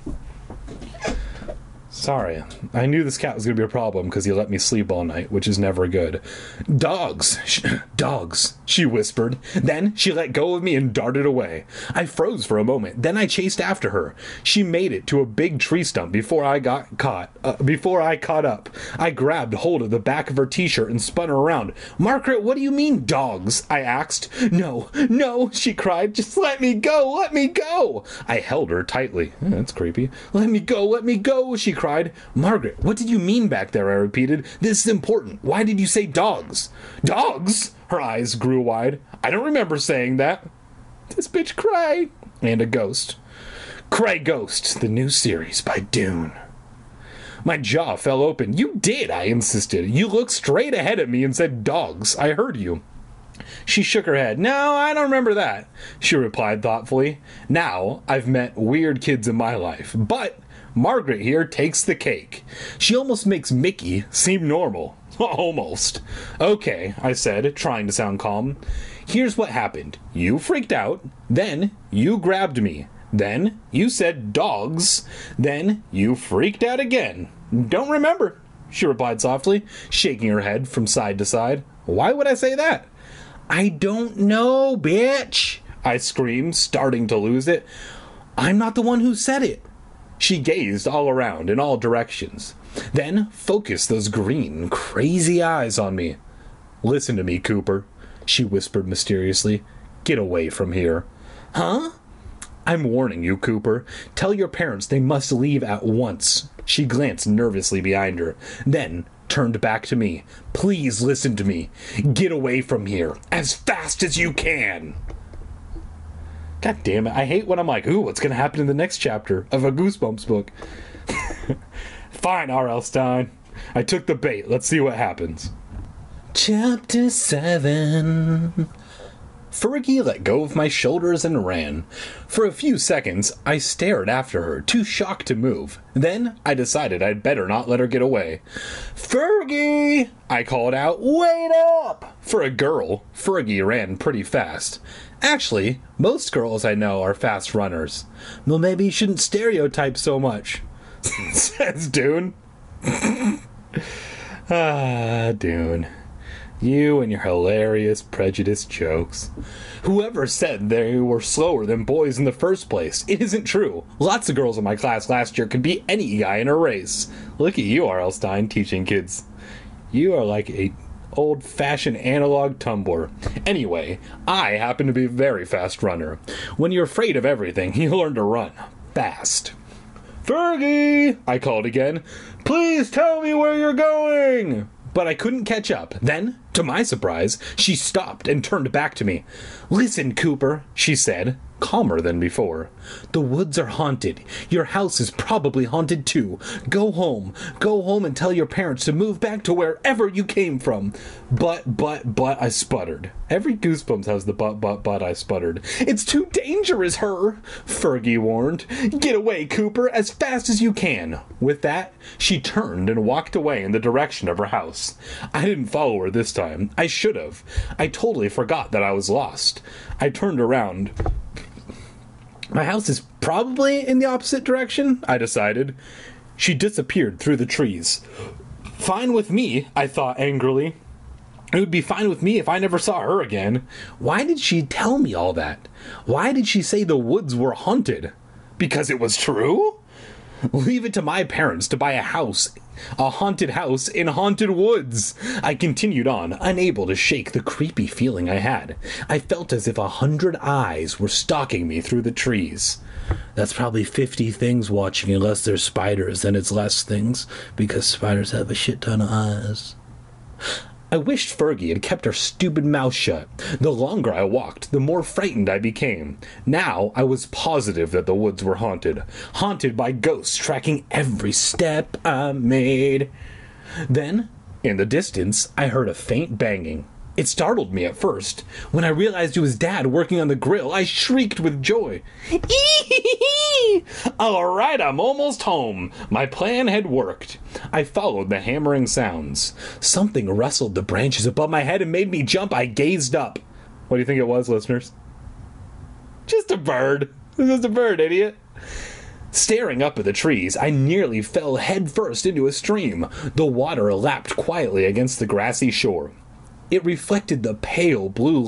Sorry, I knew this cat was going to be a problem because he let me sleep all night, which is never good. Dogs, she whispered. Then she let go of me and darted away. I froze for a moment. Then I chased after her. She made it to a big tree stump before I caught up. I grabbed hold of the back of her t-shirt and spun her around. Margaret, what do you mean, dogs? I asked. No, she cried. Just let me go. I held her tightly. That's creepy. Let me go, she cried. Margaret, what did you mean back there? I repeated. This is important. Why did you say dogs? Dogs? Her eyes grew wide. I don't remember saying that. This bitch Cray. And a ghost. Cray Ghost, the new series by Dune. My jaw fell open. You did, I insisted. You looked straight ahead at me and said dogs. I heard you. She shook her head. No, I don't remember that, she replied thoughtfully. Now, I've met weird kids in my life, but Margaret here takes the cake. She almost makes Mickey seem normal. Almost. Okay, I said, trying to sound calm. Here's what happened. You freaked out. Then you grabbed me. Then you said dogs. Then you freaked out again. Don't remember, she replied softly, shaking her head from side to side. Why would I say that? I don't know, bitch, I screamed, starting to lose it. I'm not the one who said it. She gazed all around in all directions, then focused those green, crazy eyes on me. Listen to me, Cooper, she whispered mysteriously. Get away from here. Huh? I'm warning you, Cooper. Tell your parents they must leave at once. She glanced nervously behind her, then turned back to me. Please listen to me. Get away from here as fast as you can. God damn it, I hate when I'm like, ooh, what's going to happen in the next chapter of a Goosebumps book? Fine, R.L. Stine. I took the bait. Let's see what happens. Chapter 7. Fergie let go of my shoulders and ran. For a few seconds, I stared after her, too shocked to move. Then I decided I'd better not let her get away. Fergie! I called out, wait up! For a girl, Fergie ran pretty fast. Actually, most girls I know are fast runners. Well, maybe you shouldn't stereotype so much, says Dune. Dune. You and your hilarious prejudice jokes. Whoever said they were slower than boys in the first place? It isn't true. Lots of girls in my class last year could beat any guy in a race. Look at you, R.L. Stine, teaching kids. You are like a old-fashioned analog tumbler. Anyway, I happen to be a very fast runner. When you're afraid of everything, you learn to run fast. Fergie! I called again. Please tell me where you're going! But I couldn't catch up. Then, to my surprise, she stopped and turned back to me. Listen, Cooper, she said. calmer than before. The woods are haunted. Your house is probably haunted too. Go home. Go home and tell your parents to move back to wherever you came from. But, I sputtered. Every Goosebumps has the but, I sputtered. It's too dangerous, her, Fergie warned. Get away, Cooper, as fast as you can. With that, she turned and walked away in the direction of her house. I didn't follow her this time. I should have. I totally forgot that I was lost. I turned around. My house is probably in the opposite direction, I decided. She disappeared through the trees. Fine with me, I thought angrily. It would be fine with me if I never saw her again. Why did she tell me all that? Why did she say the woods were haunted? Because it was true? Leave it to my parents to buy a haunted house in haunted woods. I continued on, unable to shake the creepy feeling I had. I felt as if 100 eyes were stalking me through the trees. That's probably 50 things watching, unless they're spiders, then it's less things, because spiders have a shit ton of eyes. I wished Fergie had kept her stupid mouth shut. The longer I walked, the more frightened I became. Now I was positive that the woods were haunted. Haunted by ghosts tracking every step I made. Then, in the distance, I heard a faint banging. It startled me at first. When I realized it was Dad working on the grill, I shrieked with joy. All right, I'm almost home. My plan had worked. I followed the hammering sounds. Something rustled the branches above my head and made me jump. I gazed up. What do you think it was, listeners? Just a bird. Just a bird, idiot. Staring up at the trees, I nearly fell headfirst into a stream. The water lapped quietly against the grassy shore. It reflected the pale blue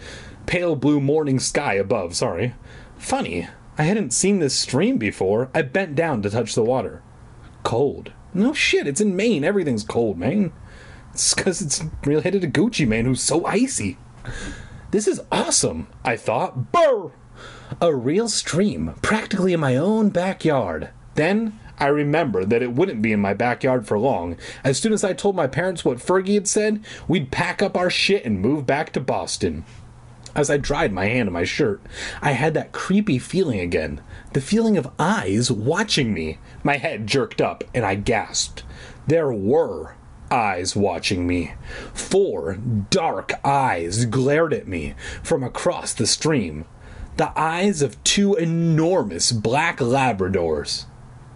morning sky above, Funny, I hadn't seen this stream before. I bent down to touch the water. Cold. No shit, it's in Maine. Everything's cold, man. It's because it's related to Gucci Mane, who's so icy. This is awesome, I thought. Brr! A real stream, practically in my own backyard. Then I remembered that it wouldn't be in my backyard for long. As soon as I told my parents what Fergie had said, we'd pack up our shit and move back to Boston. As I dried my hand on my shirt, I had that creepy feeling again. The feeling of eyes watching me. My head jerked up, and I gasped. There were eyes watching me. 4 dark eyes glared at me from across the stream. The eyes of 2 enormous black Labradors.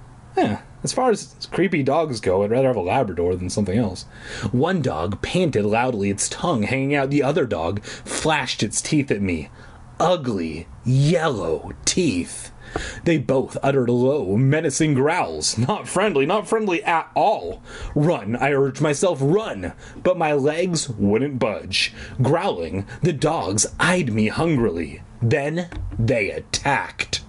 As far as creepy dogs go, I'd rather have a Labrador than something else. One dog panted loudly, its tongue hanging out. The other dog flashed its teeth at me. Ugly, yellow teeth. They both uttered low, menacing growls. Not friendly at all. Run, I urged myself, run. But my legs wouldn't budge. Growling, the dogs eyed me hungrily. Then they attacked.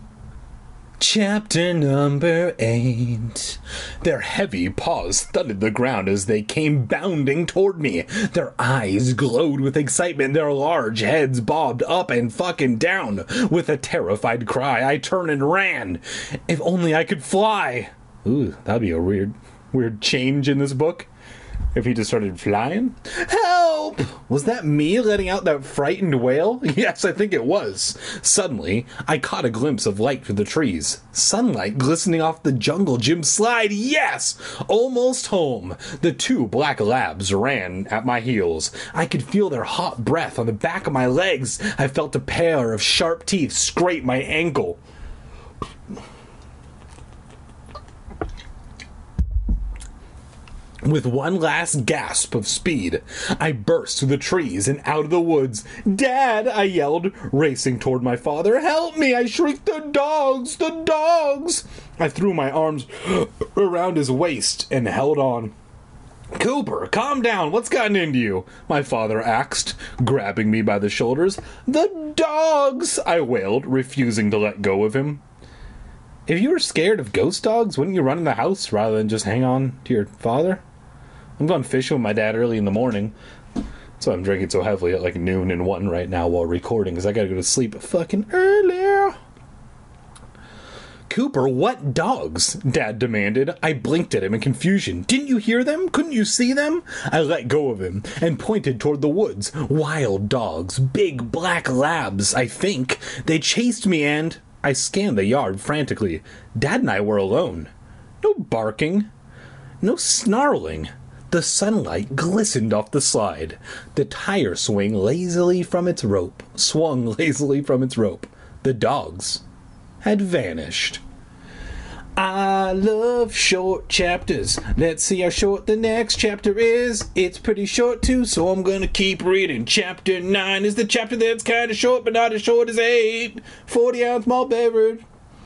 Chapter number 8. Their heavy paws thudded the ground as they came bounding toward me. Their eyes glowed with excitement. Their large heads bobbed up and fucking down. With a terrified cry, I turned and ran. If only I could fly. Ooh, that'd be a weird change in this book. If he just started flying? Help! Was that me letting out that frightened wail? Yes, I think it was. Suddenly, I caught a glimpse of light through the trees. Sunlight glistening off the jungle gym slide. Yes! Almost home. The 2 black labs ran at my heels. I could feel their hot breath on the back of my legs. I felt a pair of sharp teeth scrape my ankle. With one last gasp of speed, I burst through the trees and out of the woods. Dad, I yelled, racing toward my father. Help me, I shrieked. The dogs, the dogs. I threw my arms around his waist and held on. Cooper, calm down. What's gotten into you? My father asked, grabbing me by the shoulders. The dogs, I wailed, refusing to let go of him. If you were scared of ghost dogs, wouldn't you run in the house rather than just hang on to your father? I'm going fishing with my dad early in the morning. So I'm drinking so heavily at like noon and 1 right now while recording, because I gotta go to sleep fucking early. Cooper, what dogs? Dad demanded. I blinked at him in confusion. Didn't you hear them? Couldn't you see them? I let go of him and pointed toward the woods. Wild dogs, big black labs, I think. They chased me and... I scanned the yard frantically. Dad and I were alone. No barking. No snarling. The sunlight glistened off the slide. The tire swung lazily from its rope. The dogs had vanished. I love short chapters. Let's see how short the next chapter is. It's pretty short too, so I'm gonna keep reading. Chapter 9 is the chapter that's kinda short, but not as short as 8. 40-ounce malt beverage.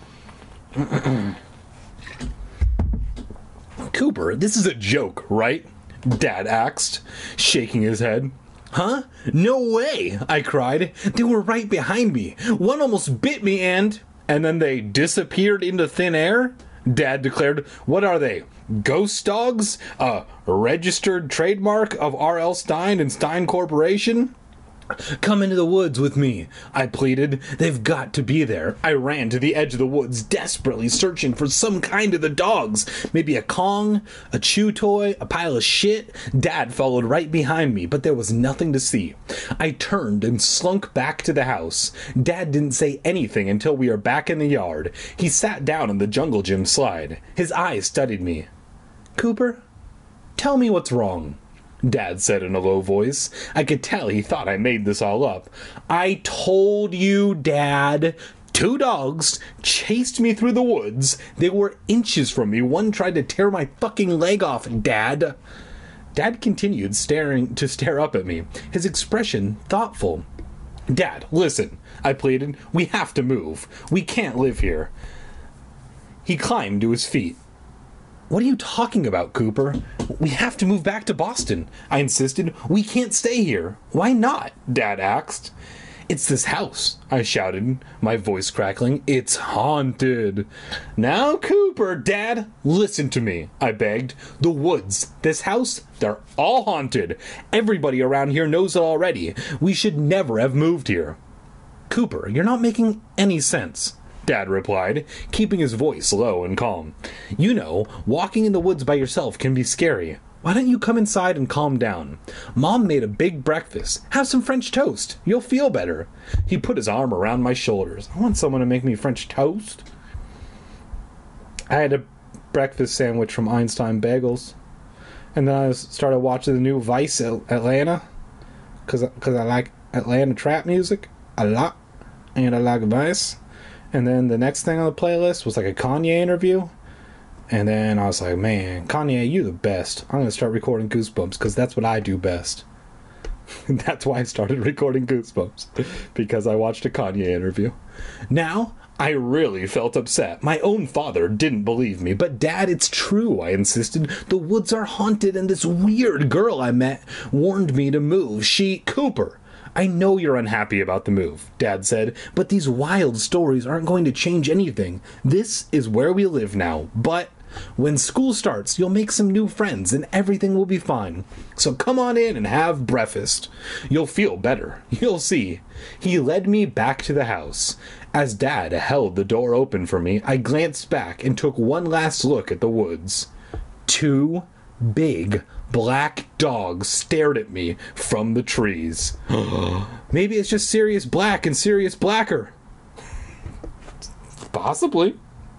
Cooper, this is a joke, right? Dad asked, shaking his head. Huh? No way, I cried. They were right behind me. One almost bit me and then they disappeared into thin air? Dad declared. What are they? Ghost dogs? A registered trademark of R.L. Stine and Stine Corporation? Come into the woods with me, I pleaded. They've got to be there. I ran to the edge of the woods, desperately searching for some kind of the dogs. Maybe a Kong, a chew toy, a pile of shit. Dad followed right behind me, but there was nothing to see. I turned and slunk back to the house. Dad didn't say anything until we were back in the yard. He sat down on the jungle gym slide. His eyes studied me. Cooper, tell me what's wrong. Dad said in a low voice. I could tell he thought I made this all up. I told you, Dad. 2 dogs chased me through the woods. They were inches from me. One tried to tear my fucking leg off, Dad. Dad continued to stare up at me, his expression thoughtful. Dad, listen, I pleaded. We have to move. We can't live here. He climbed to his feet. What are you talking about, Cooper? We have to move back to Boston, I insisted. We can't stay here. Why not? Dad asked. It's this house, I shouted, my voice crackling. It's haunted. Now, Cooper, Dad, listen to me, I begged. The woods, this house, they're all haunted. Everybody around here knows it already. We should never have moved here. Cooper, you're not making any sense, Dad replied, keeping his voice low and calm. You know, walking in the woods by yourself can be scary. Why don't you come inside and calm down? Mom made a big breakfast. Have some French toast. You'll feel better. He put his arm around my shoulders. I want someone to make me French toast. I had a breakfast sandwich from Einstein Bagels. And then I started watching the new Vice Atlanta. Because I like Atlanta trap music a lot. And I like Vice. And then the next thing on the playlist was like a Kanye interview. And then I was like, man, Kanye, you the best. I'm going to start recording Goosebumps because that's what I do best. That's why I started recording Goosebumps. Because I watched a Kanye interview. Now, I really felt upset. My own father didn't believe me. But Dad, it's true, I insisted. The woods are haunted and this weird girl I met warned me to move. Cooper. I know you're unhappy about the move, Dad said, but these wild stories aren't going to change anything. This is where we live now, but when school starts, you'll make some new friends and everything will be fine. So come on in and have breakfast. You'll feel better. You'll see. He led me back to the house. As Dad held the door open for me, I glanced back and took one last look at the woods. 2 big black dogs stared at me from the trees. Maybe it's just Sirius Black and Sirius Blacker. Possibly.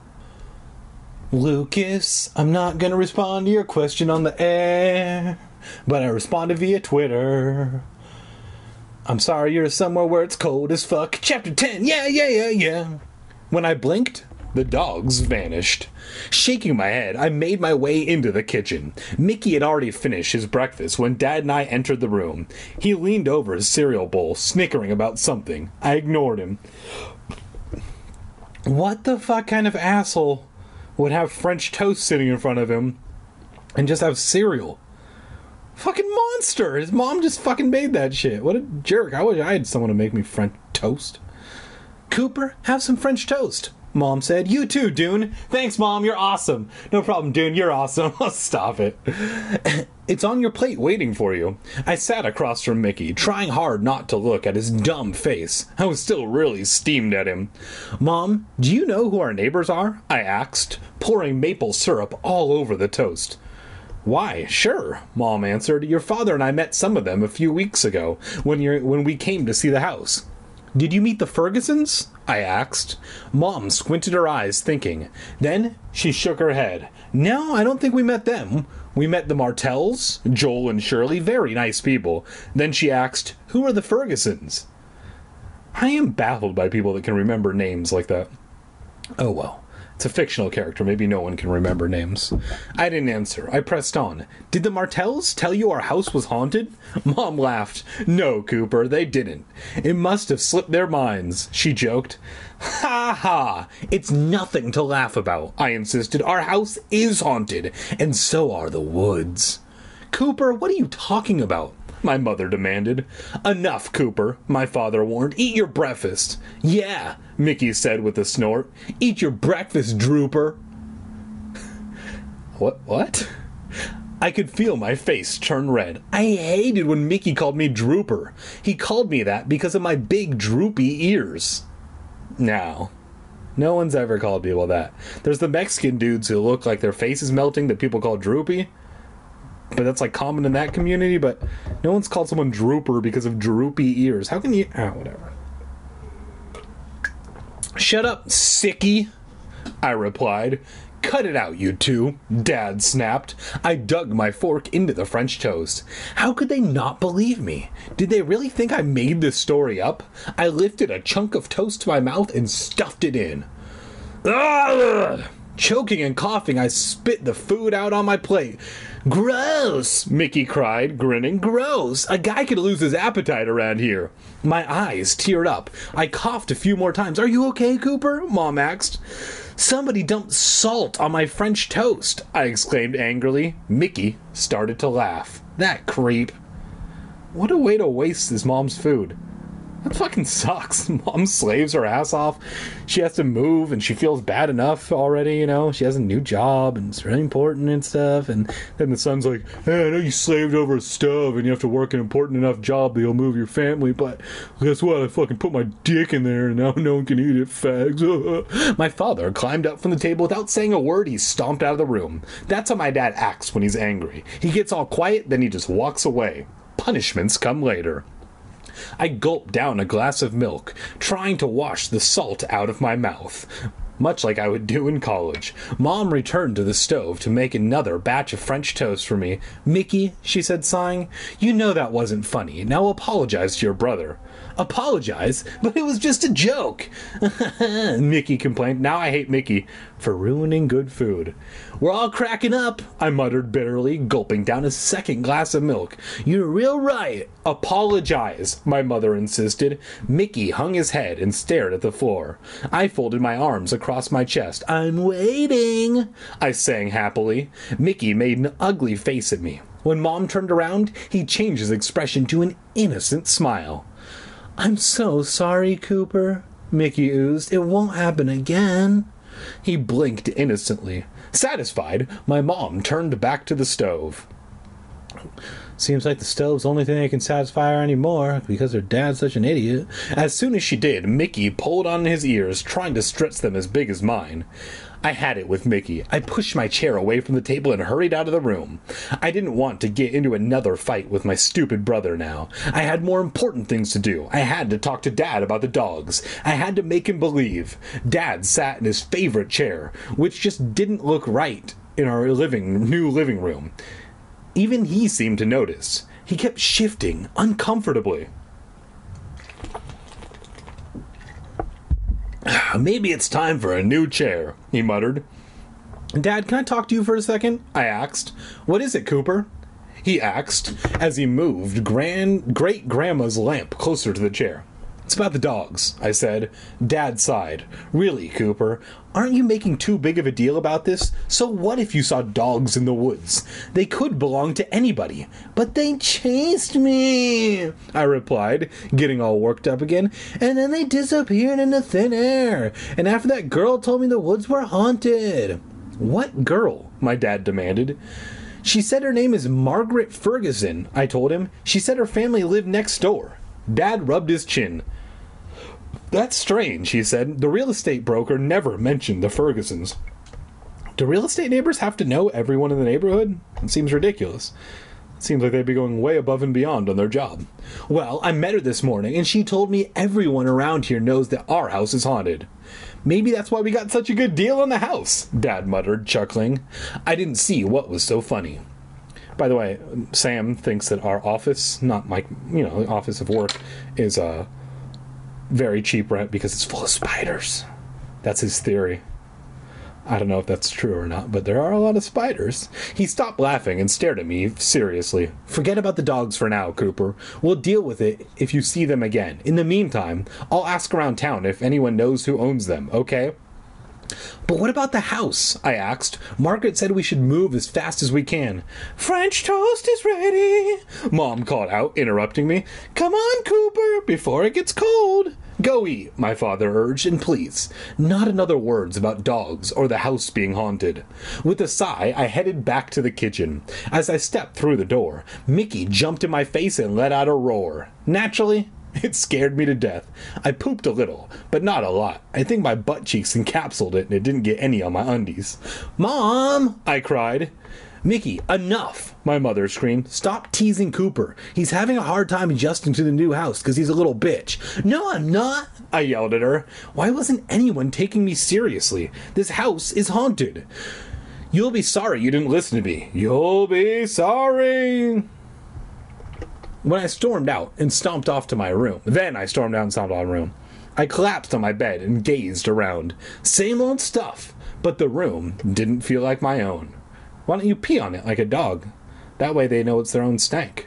Lucas, I'm not going to respond to your question on the air, but I responded via Twitter. I'm sorry you're somewhere where it's cold as fuck. Chapter 10, yeah. When I blinked, the dogs vanished. Shaking my head, I made my way into the kitchen. Mickey had already finished his breakfast when Dad and I entered the room. He leaned over his cereal bowl, snickering about something. I ignored him. What the fuck kind of asshole would have French toast sitting in front of him and just have cereal? Fucking monster! His mom just fucking made that shit. What a jerk. I wish I had someone to make me French toast. Cooper, have some French toast, Mom said. You too, Dune. Thanks, Mom. You're awesome. No problem, Dune. You're awesome. Stop it. It's on your plate waiting for you. I sat across from Mickey, trying hard not to look at his dumb face. I was still really steamed at him. Mom, do you know who our neighbors are? I asked, pouring maple syrup all over the toast. Why, sure, Mom answered. Your father and I met some of them a few weeks ago when we came to see the house. Did you meet the Fergusons? I asked. Mom squinted her eyes, thinking. Then she shook her head. No, I don't think we met them. We met the Martells, Joel and Shirley, very nice people. Then she asked, who are the Fergusons? I am baffled by people that can remember names like that. Oh well. It's a fictional character. Maybe no one can remember names. I didn't answer. I pressed on. Did the Martells tell you our house was haunted? Mom laughed. No, Cooper, they didn't. It must have slipped their minds, she joked. Ha ha! It's nothing to laugh about, I insisted. Our house is haunted, and so are the woods. Cooper, what are you talking about? My mother demanded. Enough, Cooper, my father warned. Eat your breakfast. Yeah, Mickey said with a snort. Eat your breakfast, Drooper. What? I could feel my face turn red. I hated when Mickey called me Drooper. He called me that because of my big droopy ears. Now, no one's ever called people that. There's the Mexican dudes who look like their face is melting that people call droopy. But that's like common in that community, but no one's called someone Drooper because of droopy ears. How can you... whatever. Shut up, sickie, I replied. Cut it out, you two, Dad snapped. I dug my fork into the French toast. How could they not believe me? Did they really think I made this story up? I lifted a chunk of toast to my mouth and stuffed it in. Ugh! Choking and coughing, I spit the food out on my plate. Gross, Mickey cried, grinning. Gross. A guy could lose his appetite around here. My eyes teared up. I coughed a few more times. Are you okay, Cooper? Mom asked. Somebody dumped salt on my French toast, I exclaimed angrily. Mickey started to laugh. That creep. What a way to waste his mom's food. That fucking sucks. Mom slaves her ass off. She has to move, and she feels bad enough already, you know? She has a new job, and it's really important and stuff. And then the son's like, hey, I know you slaved over a stove, and you have to work an important enough job that you'll move your family, but guess what? I fucking put my dick in there, and now no one can eat it, fags. My father climbed up from the table without saying a word. He stomped out of the room. That's how my dad acts when he's angry. He gets all quiet, then he just walks away. Punishments come later. I gulped down a glass of milk, trying to wash the salt out of my mouth, much like I would do in college. Mom returned to the stove to make another batch of French toast for me. Mickey, she said, sighing, you know that wasn't funny. Now apologize to your brother. Apologize? But it was just a joke. Mickey complained. Now I hate Mickey for ruining good food. We're all cracking up, I muttered bitterly, gulping down a second glass of milk. You're real right. Apologize, my mother insisted. Mickey hung his head and stared at the floor. I folded my arms across my chest. I'm waiting, I sang happily. Mickey made an ugly face at me. When Mom turned around, he changed his expression to an innocent smile. I'm so sorry, Cooper, Mickey oozed. It won't happen again. He blinked innocently. Satisfied, my mom turned back to the stove. Seems like the stove's the only thing that can satisfy her anymore, because her dad's such an idiot. As soon as she did, Mickey pulled on his ears, trying to stretch them as big as mine. I had it with Mickey. I pushed my chair away from the table and hurried out of the room. I didn't want to get into another fight with my stupid brother now. I had more important things to do. I had to talk to Dad about the dogs. I had to make him believe. Dad sat in his favorite chair, which just didn't look right in our new living room. Even he seemed to notice. He kept shifting uncomfortably. Maybe it's time for a new chair, he muttered. Dad, can I talk to you for a second? I asked. What is it, Cooper? He asked, as he moved great-grandma's lamp closer to the chair. It's about the dogs, I said. Dad sighed. Really, Cooper? Aren't you making too big of a deal about this? So what if you saw dogs in the woods? They could belong to anybody. But they chased me, I replied, getting all worked up again. And then they disappeared into thin air. And after that girl told me the woods were haunted. What girl? My dad demanded. She said her name is Margaret Ferguson, I told him. She said her family lived next door. Dad rubbed his chin. That's strange, he said. The real estate broker never mentioned the Fergusons. Do real estate neighbors have to know everyone in the neighborhood? It seems ridiculous. It seems like they'd be going way above and beyond on their job. Well, I met her this morning, and she told me everyone around here knows that our house is haunted. Maybe that's why we got such a good deal on the house, Dad muttered, chuckling. I didn't see what was so funny. By the way, Sam thinks that our office, not my, office of work, is very cheap rent because it's full of spiders. That's his theory. I don't know if that's true or not, but there are a lot of spiders. He stopped laughing and stared at me seriously. Forget about the dogs for now, Cooper. We'll deal with it if you see them again. In the meantime, I'll ask around town if anyone knows who owns them, okay? But what about the house? I asked. Margaret said we should move as fast as we can. French toast is ready, Mom called out, interrupting me. Come on, Cooper, before it gets cold. Go eat, my father urged, and please, not another words about dogs or the house being haunted. With a sigh, I headed back to the kitchen. As I stepped through the door, Mickey jumped in my face and let out a roar. Naturally, it scared me to death. I pooped a little, but not a lot. I think my butt cheeks encapsulated it and it didn't get any on my undies. Mom! I cried. Mickey, enough! My mother screamed. Stop teasing Cooper. He's having a hard time adjusting to the new house because he's a little bitch. No, I'm not! I yelled at her. Why wasn't anyone taking me seriously? This house is haunted. You'll be sorry you didn't listen to me. You'll be sorry! When I stormed out and stomped off to my room, I collapsed on my bed and gazed around. Same old stuff, but the room didn't feel like my own. Why don't you pee on it like a dog? That way they know it's their own stank.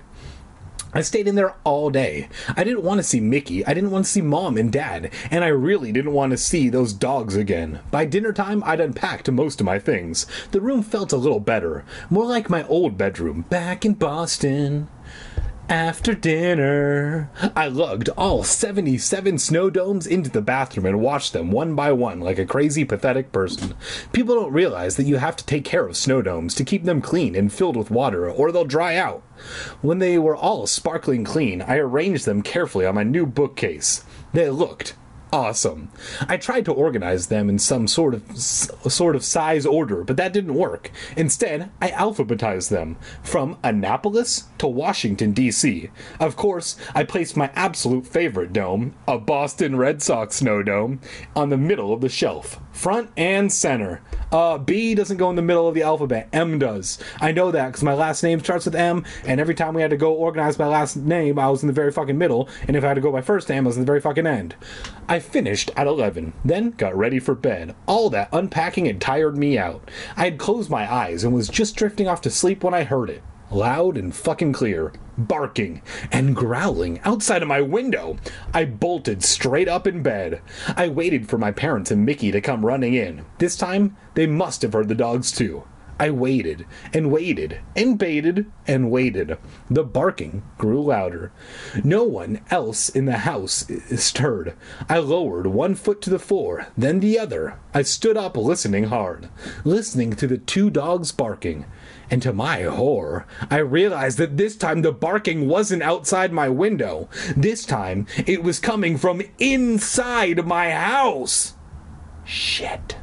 I stayed in there all day. I didn't want to see Mickey. I didn't want to see Mom and Dad. And I really didn't want to see those dogs again. By dinner time, I'd unpacked most of my things. The room felt a little better. More like my old bedroom back in Boston. After dinner, I lugged all 77 snow domes into the bathroom and washed them one by one like a crazy, pathetic person. People don't realize that you have to take care of snow domes to keep them clean and filled with water, or they'll dry out. When they were all sparkling clean, I arranged them carefully on my new bookcase. They looked awesome. I tried to organize them in some sort of size order, but that didn't work. Instead, I alphabetized them from Annapolis to Washington, D.C. Of course, I placed my absolute favorite dome, a Boston Red Sox snow dome, on the middle of the shelf, front and center. B doesn't go in the middle of the alphabet. M does. I know that because my last name starts with M, and every time we had to go organize my last name, I was in the very fucking middle, and if I had to go by first name, I was in the very fucking end. I finished at 11, then got ready for bed. All that unpacking had tired me out. I had closed my eyes and was just drifting off to sleep when I heard it. Loud and fucking clear. Barking and growling outside of my window. I bolted straight up in bed. I waited for my parents and Mickey to come running in. This time, they must have heard the dogs too. I waited and waited and baited and waited. The barking grew louder. No one else in the house stirred. I lowered one foot to the floor, then the other. I stood up listening hard, listening to the two dogs barking. And to my horror, I realized that this time the barking wasn't outside my window. This time, it was coming from inside my house. Shit.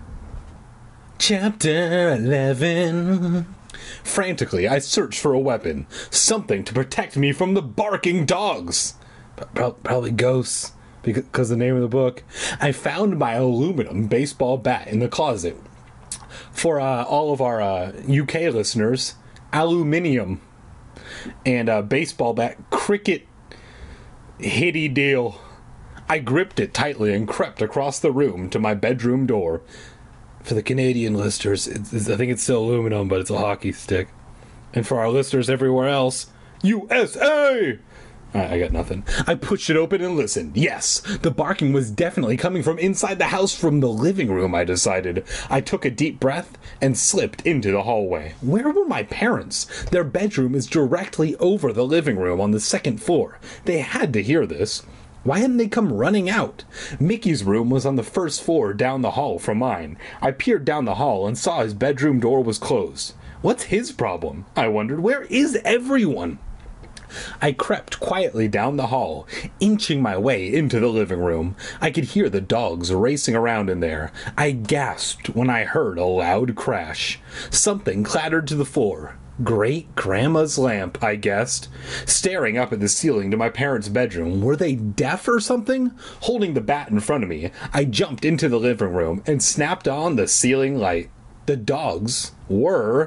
Chapter 11. Frantically, I searched for a weapon, something to protect me from the barking dogs. Probably ghosts, because the name of the book. I found my aluminum baseball bat in the closet. For all of our UK listeners, aluminium and baseball bat, cricket, hitty deal. I gripped it tightly and crept across the room to my bedroom door. For the Canadian listeners, I think it's still aluminum, but it's a hockey stick. And for our listeners everywhere else, USA! I got nothing. I pushed it open and listened. Yes, the barking was definitely coming from inside the house, from the living room, I decided. I took a deep breath and slipped into the hallway. Where were my parents? Their bedroom is directly over the living room on the second floor. They had to hear this. Why hadn't they come running out? Mickey's room was on the first floor down the hall from mine. I peered down the hall and saw his bedroom door was closed. What's his problem? I wondered. Where is everyone? I crept quietly down the hall, inching my way into the living room. I could hear the dogs racing around in there. I gasped when I heard a loud crash. Something clattered to the floor. Great Grandma's lamp, I guessed. Staring up at the ceiling to my parents' bedroom. Were they deaf or something? Holding the bat in front of me, I jumped into the living room and snapped on the ceiling light. The dogs were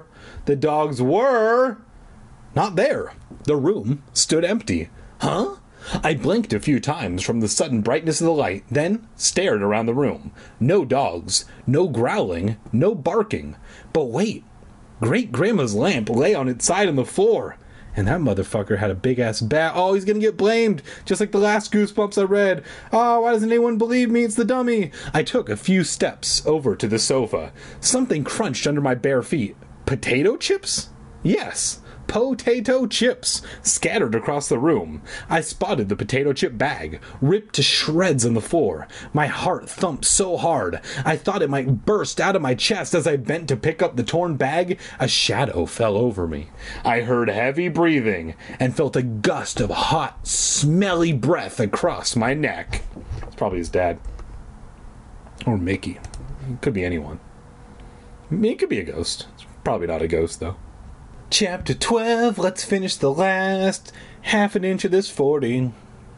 not there. The room stood empty. Huh? I blinked a few times from the sudden brightness of the light, then stared around the room. No dogs, no growling, no barking. But wait, Great Grandma's lamp lay on its side on the floor. And that motherfucker had a big-ass bat. Oh, he's gonna get blamed, just like the last Goosebumps I read. Oh, why doesn't anyone believe me? It's the dummy. I took a few steps over to the sofa. Something crunched under my bare feet. Potato chips? Yes. Potato chips scattered across the room. I spotted the potato chip bag, ripped to shreds on the floor. My heart thumped so hard, I thought it might burst out of my chest. As I bent to pick up the torn bag, a shadow fell over me. I heard heavy breathing and felt a gust of hot, smelly breath across my neck. It's probably his dad. Or Mickey. It could be anyone. It could be a ghost. It's probably not a ghost, though. Chapter 12, let's finish the last half an inch of this 40.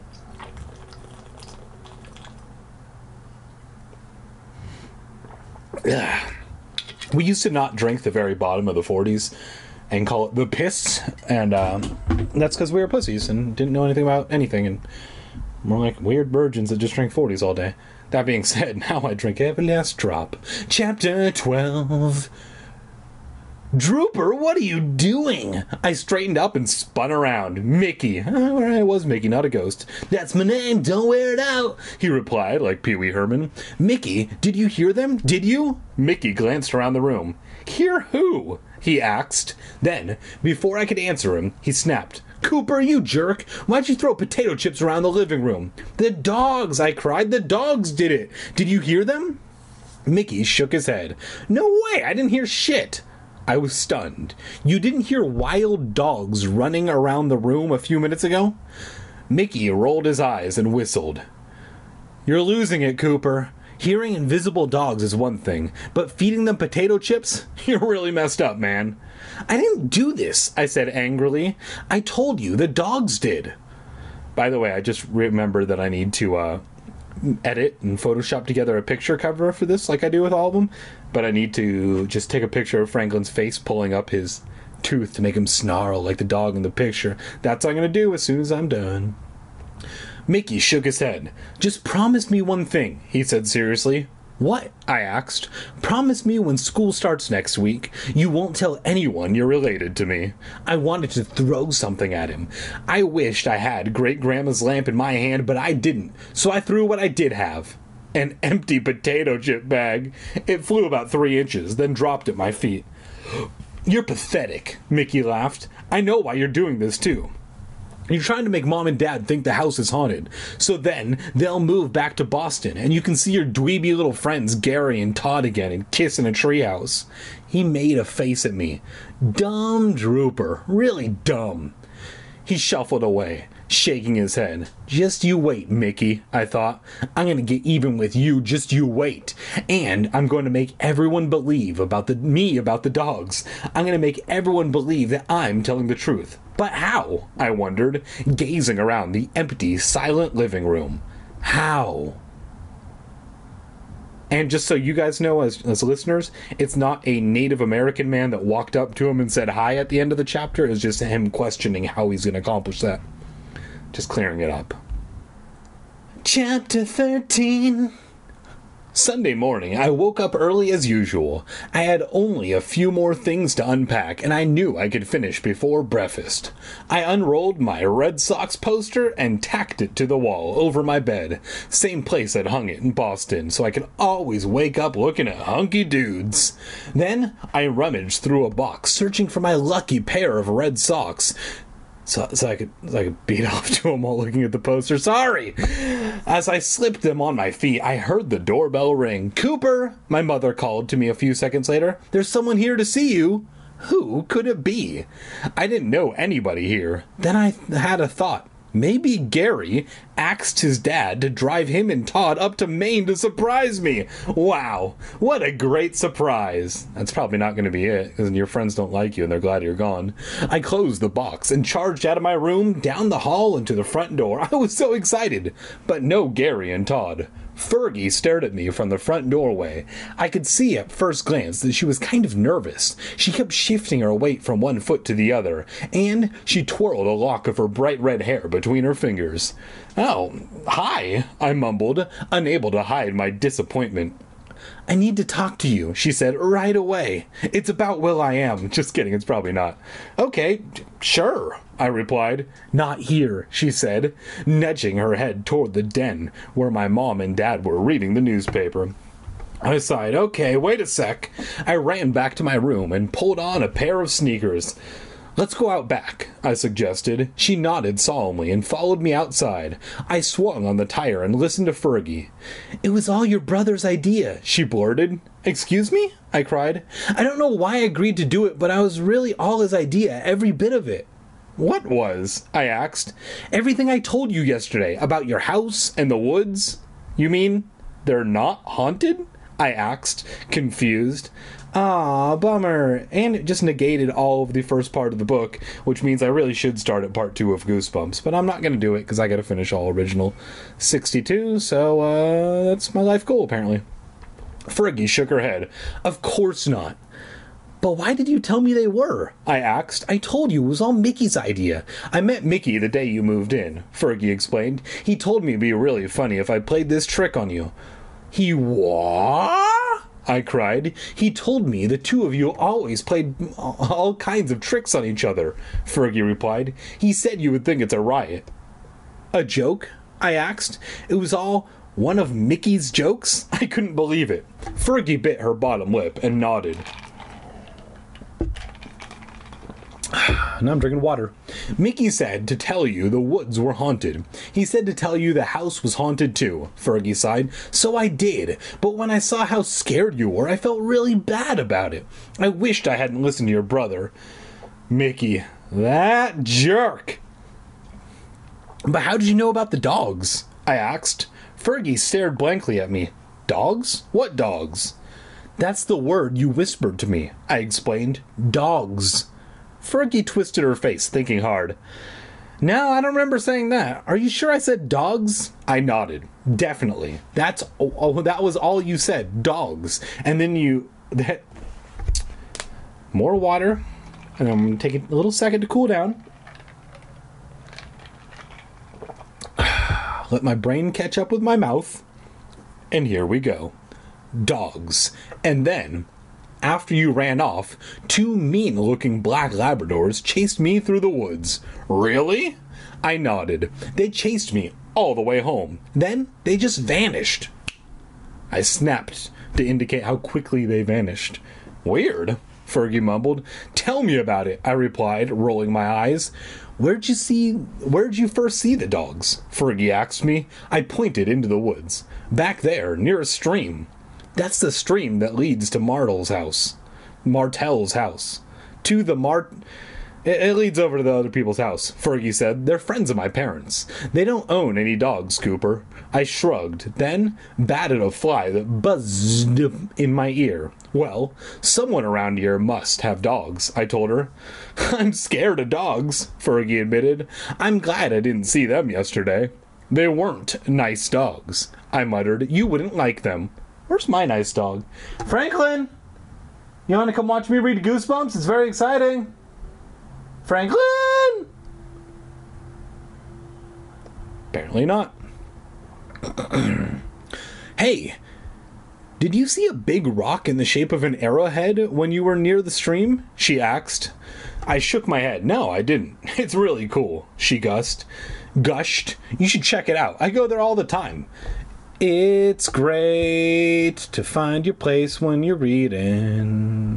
Ugh. We used to not drink the very bottom of the 40s and call it the piss, and that's because we were pussies and didn't know anything about anything, and we're like weird virgins that just drink 40s all day. That being said, now I drink every last drop. Chapter 12. Drooper, what are you doing? I straightened up and spun around. Mickey. I was Mickey, not a ghost. That's my name, don't wear it out, he replied like Pee Wee Herman. Mickey, did you hear them? Did you? Mickey glanced around the room. Hear who? He asked. Then, before I could answer him, he snapped. Cooper, you jerk! Why'd you throw potato chips around the living room? The dogs, I cried. The dogs did it. Did you hear them? Mickey shook his head. No way, I didn't hear shit. I was stunned. You didn't hear wild dogs running around the room a few minutes ago? Mickey rolled his eyes and whistled. You're losing it, Cooper. Hearing invisible dogs is one thing, but feeding them potato chips? You're really messed up, man. I didn't do this, I said angrily. I told you, the dogs did. By the way, I just remembered that I need to edit and Photoshop together a picture cover for this like I do with all of them, but I need to just take a picture of Franklin's face pulling up his tooth to make him snarl like the dog in the picture. That's what I'm going to do as soon as I'm done. Mickey shook his head. Just promise me one thing, he said seriously. What? I asked. Promise me when school starts next week, you won't tell anyone you're related to me. I wanted to throw something at him. I wished I had Great Grandma's lamp in my hand, but I didn't, so I threw what I did have. An empty potato chip bag. It flew about 3 inches, then dropped at my feet. You're pathetic, Mickey laughed. I know why you're doing this, too. You're trying to make Mom and Dad think the house is haunted. So then they'll move back to Boston, and you can see your dweeby little friends Gary and Todd again and kiss in a treehouse. He made a face at me. Dumb Drooper. Really dumb. He shuffled away, shaking his head. Just you wait, Mickey, I thought. I'm going to get even with you, just you wait. And I'm going to make everyone believe about the dogs. I'm going to make everyone believe that I'm telling the truth. But how? I wondered, gazing around the empty, silent living room. How? And just so you guys know, as listeners, it's not a Native American man that walked up to him and said hi at the end of the chapter. It's just him questioning how he's going to accomplish that. Just clearing it up. Chapter 13. Sunday morning, I woke up early as usual. I had only a few more things to unpack, and I knew I could finish before breakfast. I unrolled my Red Sox poster and tacked it to the wall over my bed, same place I'd hung it in Boston, so I could always wake up looking at hunky dudes. Then I rummaged through a box, searching for my lucky pair of red socks. So I could beat off to them while looking at the poster. Sorry! As I slipped them on my feet, I heard the doorbell ring. Cooper! My mother called to me a few seconds later. There's someone here to see you. Who could it be? I didn't know anybody here. Then I had a thought. Maybe Gary asked his dad to drive him and Todd up to Maine to surprise me. Wow, what a great surprise. That's probably not going to be it, because your friends don't like you and they're glad you're gone. I closed the box and charged out of my room, down the hall, and to the front door. I was so excited, but no Gary and Todd. Fergie stared at me from the front doorway. I could see at first glance that she was kind of nervous. She kept shifting her weight from one foot to the other, and she twirled a lock of her bright red hair between her fingers. "Oh, hi," I mumbled, unable to hide my disappointment. "I need to talk to you," she said, "right away. It's about Will.i.am. Just kidding, it's probably not. "Okay, sure," I replied. "Not here," she said, nudging her head toward the den where my mom and dad were reading the newspaper. I sighed. "Okay, wait a sec." I ran back to my room and pulled on a pair of sneakers. "Let's go out back," I suggested. She nodded solemnly and followed me outside. I swung on the tire and listened to Fergie. "It was all your brother's idea," she blurted. "Excuse me?" I cried. "I don't know why I agreed to do it, but I was really all his idea, every bit of it." "What was?" I asked. "Everything I told you yesterday about your house and the woods." "You mean they're not haunted?" I asked, confused. "Ah, bummer." And it just negated all of the first part of the book, which means I really should start at part 2 of Goosebumps, but I'm not going to do it because I got to finish all original 62, so that's my life goal, apparently. Fergie shook her head. "Of course not." "But why did you tell me they were?" I asked. "I told you it was all Mickey's idea. I met Mickey the day you moved in," Fergie explained. "He told me it'd be really funny if I played this trick on you." "He what?" I cried. "He told me the two of you always played all kinds of tricks on each other," Fergie replied. "He said you would think it's a riot." "A joke?" I asked. "It was all one of Mickey's jokes?" I couldn't believe it. Fergie bit her bottom lip and nodded. Now I'm drinking water. "Mickey said to tell you the woods were haunted. He said to tell you the house was haunted too," Fergie sighed. "So I did, but when I saw how scared you were, I felt really bad about it. I wished I hadn't listened to your brother." "Mickey, that jerk." "But how did you know about the dogs?" I asked. Fergie stared blankly at me. "Dogs? What dogs?" "That's the word you whispered to me," I explained. "Dogs." Fergie twisted her face, thinking hard. "No, I don't remember saying that. Are you sure I said dogs?" I nodded. "Definitely. That was all you said, dogs. And then you..." More water. And I'm going to take a little second to cool down. Let my brain catch up with my mouth. And here we go. Dogs. And then, after you ran off, 2 mean-looking black Labradors chased me through the woods. "Really?" I nodded. "They chased me all the way home. Then they just vanished." I snapped to indicate how quickly they vanished. "Weird," Fergie mumbled. "Tell me about it," I replied, rolling my eyes. Where'd you first see the dogs?" Fergie asked me. I pointed into the woods. "Back there, near a stream." "That's the stream that leads to Martell's house." To the It leads over to the other people's house," Fergie said. "They're friends of my parents. They don't own any dogs, Cooper." I shrugged, then batted a fly that buzzed in my ear. "Well, someone around here must have dogs," I told her. "I'm scared of dogs," Fergie admitted. "I'm glad I didn't see them yesterday." "They weren't nice dogs," I muttered. "You wouldn't like them." Where's my nice dog? Franklin! You want to come watch me read Goosebumps? It's very exciting. Franklin! Apparently not. Hey, did you see a big rock in the shape of an arrowhead when you were near the stream? She asked. I shook my head. No, I didn't. It's really cool, she gushed. You should check it out. I go there all the time. It's great to find your place when you're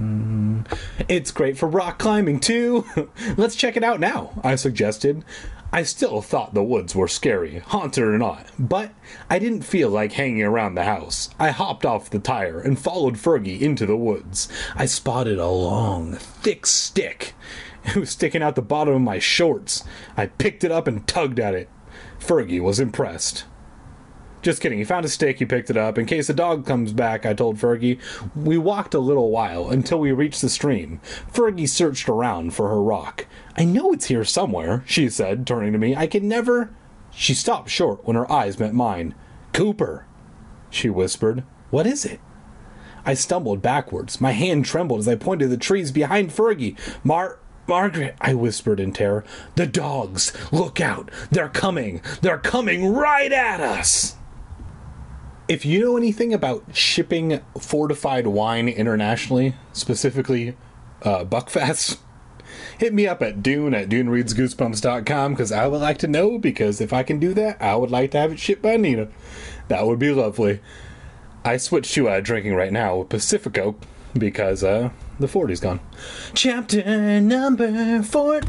reading. It's great for rock climbing, too. Let's check it out now, I suggested. I still thought the woods were scary, haunted or not, but I didn't feel like hanging around the house. I hopped off the tire and followed Fergie into the woods. I spotted a long, thick stick. It was sticking out the bottom of my shorts. I picked it up and tugged at it. Fergie was impressed. Just kidding, he found a stick, he picked it up. In case the dog comes back, I told Fergie. We walked a little while until we reached the stream. Fergie searched around for her rock. I know it's here somewhere, she said, turning to me. I can never... She stopped short when her eyes met mine. Cooper, she whispered. What is it? I stumbled backwards. My hand trembled as I pointed to the trees behind Fergie. Margaret, I whispered in terror. The dogs! Look out! They're coming! They're coming right at us! If you know anything about shipping fortified wine internationally, specifically Buckfast, hit me up at dunereadsgoosebumps.com because I would like to know, because if I can do that, I would like to have it shipped by Nina. That would be lovely. I switched to drinking right now with Pacifico because the 40's gone. Chapter number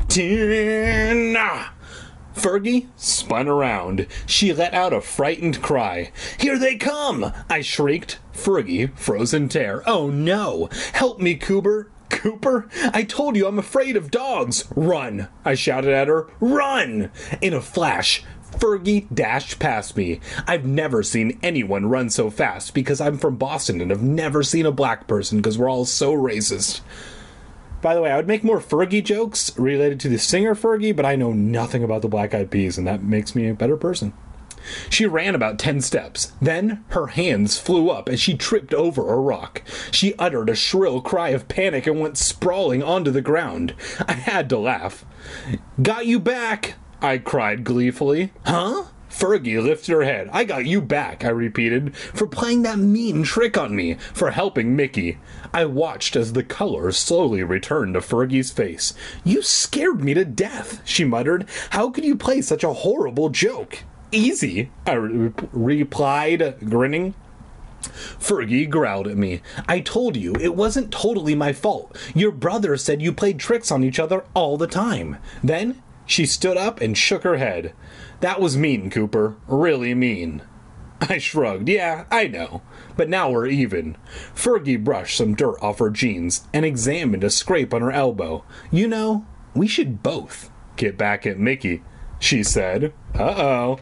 14. Fergie spun around. She let out a frightened cry. Here they come! I shrieked. Fergie froze in terror. Oh no! Help me, Cooper! Cooper? I told you I'm afraid of dogs! Run! I shouted at her. Run! In a flash, Fergie dashed past me. I've never seen anyone run so fast because I'm from Boston and have never seen a black person because we're all so racist. By the way, I would make more Fergie jokes related to the singer Fergie, but I know nothing about the Black Eyed Peas, and that makes me a better person. She ran about 10 steps. Then her hands flew up as she tripped over a rock. She uttered a shrill cry of panic and went sprawling onto the ground. I had to laugh. Got you back! I cried gleefully. Huh? Fergie lifted her head. I got you back, I repeated, for playing that mean trick on me, for helping Mickey. I watched as the color slowly returned to Fergie's face. You scared me to death, she muttered. How could you play such a horrible joke? Easy, I replied, grinning. Fergie growled at me. I told you, it wasn't totally my fault. Your brother said you played tricks on each other all the time. Then she stood up and shook her head. That was mean, Cooper. Really mean. I shrugged. Yeah, I know. But now we're even. Fergie brushed some dirt off her jeans and examined a scrape on her elbow. You know, we should both get back at Mickey, she said. Uh-oh.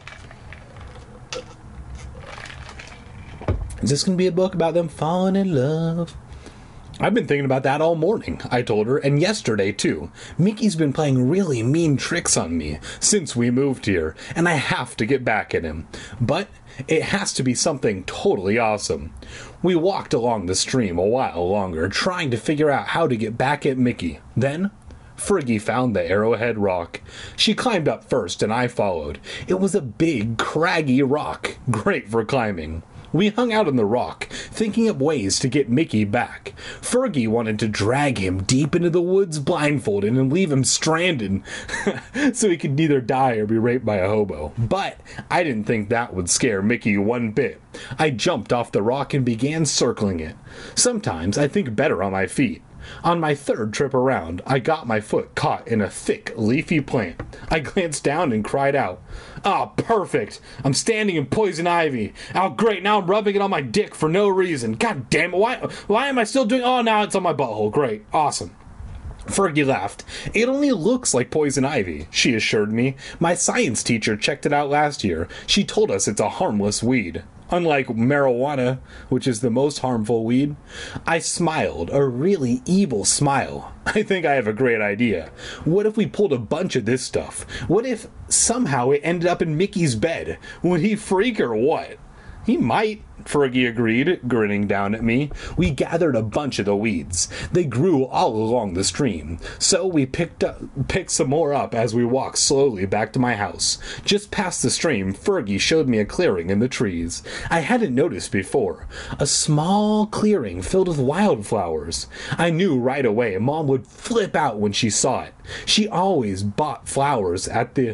Is this going to be a book about them falling in love? I've been thinking about that all morning, I told her, and yesterday, too. Mickey's been playing really mean tricks on me since we moved here, and I have to get back at him. But it has to be something totally awesome. We walked along the stream a while longer, trying to figure out how to get back at Mickey. Then Fergie found the Arrowhead Rock. She climbed up first, and I followed. It was a big, craggy rock, great for climbing. We hung out on the rock, thinking up ways to get Mickey back. Fergie wanted to drag him deep into the woods blindfolded and leave him stranded so he could neither die or be raped by a hobo. But I didn't think that would scare Mickey one bit. I jumped off the rock and began circling it. Sometimes I think better on my feet. On my third trip around, I got my foot caught in a thick, leafy plant. I glanced down and cried out, "Ah, perfect! I'm standing in poison ivy. Oh, great, now I'm rubbing it on my dick for no reason. God damn it, why am I still doing... Oh, now it's on my butthole. Great, awesome." Fergie laughed. "It only looks like poison ivy," she assured me. "My science teacher checked it out last year. She told us it's a harmless weed. Unlike marijuana, which is the most harmful weed." I smiled, a really evil smile. I think I have a great idea. What if we pulled a bunch of this stuff? What if somehow it ended up in Mickey's bed? Would he freak or what? He might, Fergie agreed, grinning down at me. We gathered a bunch of the weeds. They grew all along the stream, so we picked some more up as we walked slowly back to my house. Just past the stream, Fergie showed me a clearing in the trees. I hadn't noticed before. A small clearing filled with wildflowers. I knew right away Mom would flip out when she saw it. She always bought flowers at the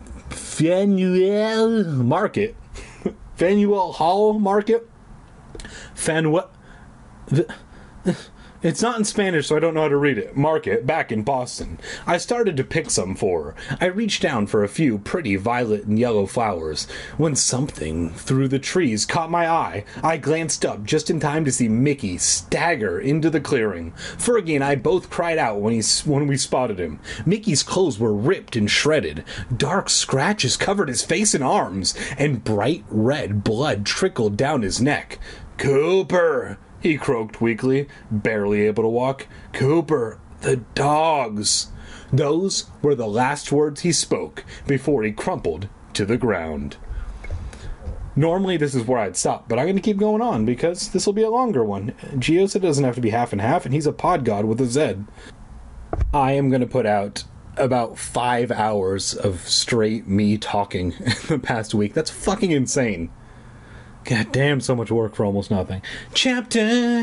Faneuil Market. Faneuil Hall Market? It's not in Spanish, so I don't know how to read it. Market, back in Boston. I started to pick some for her. I reached down for a few pretty violet and yellow flowers, when something through the trees caught my eye. I glanced up just in time to see Mickey stagger into the clearing. Fergie and I both cried out when we spotted him. Mickey's clothes were ripped and shredded. Dark scratches covered his face and arms, and bright red blood trickled down his neck. "Cooper!" he croaked weakly, barely able to walk. "Cooper, the dogs!" Those were the last words he spoke before he crumpled to the ground. Normally this is where I'd stop, but I'm going to keep going on because this will be a longer one. Gio said it doesn't have to be half and half, and he's a pod god with a Z. I am going to put out about 5 hours of straight me talking in the past week. That's fucking insane. God damn, so much work for almost nothing. Chapter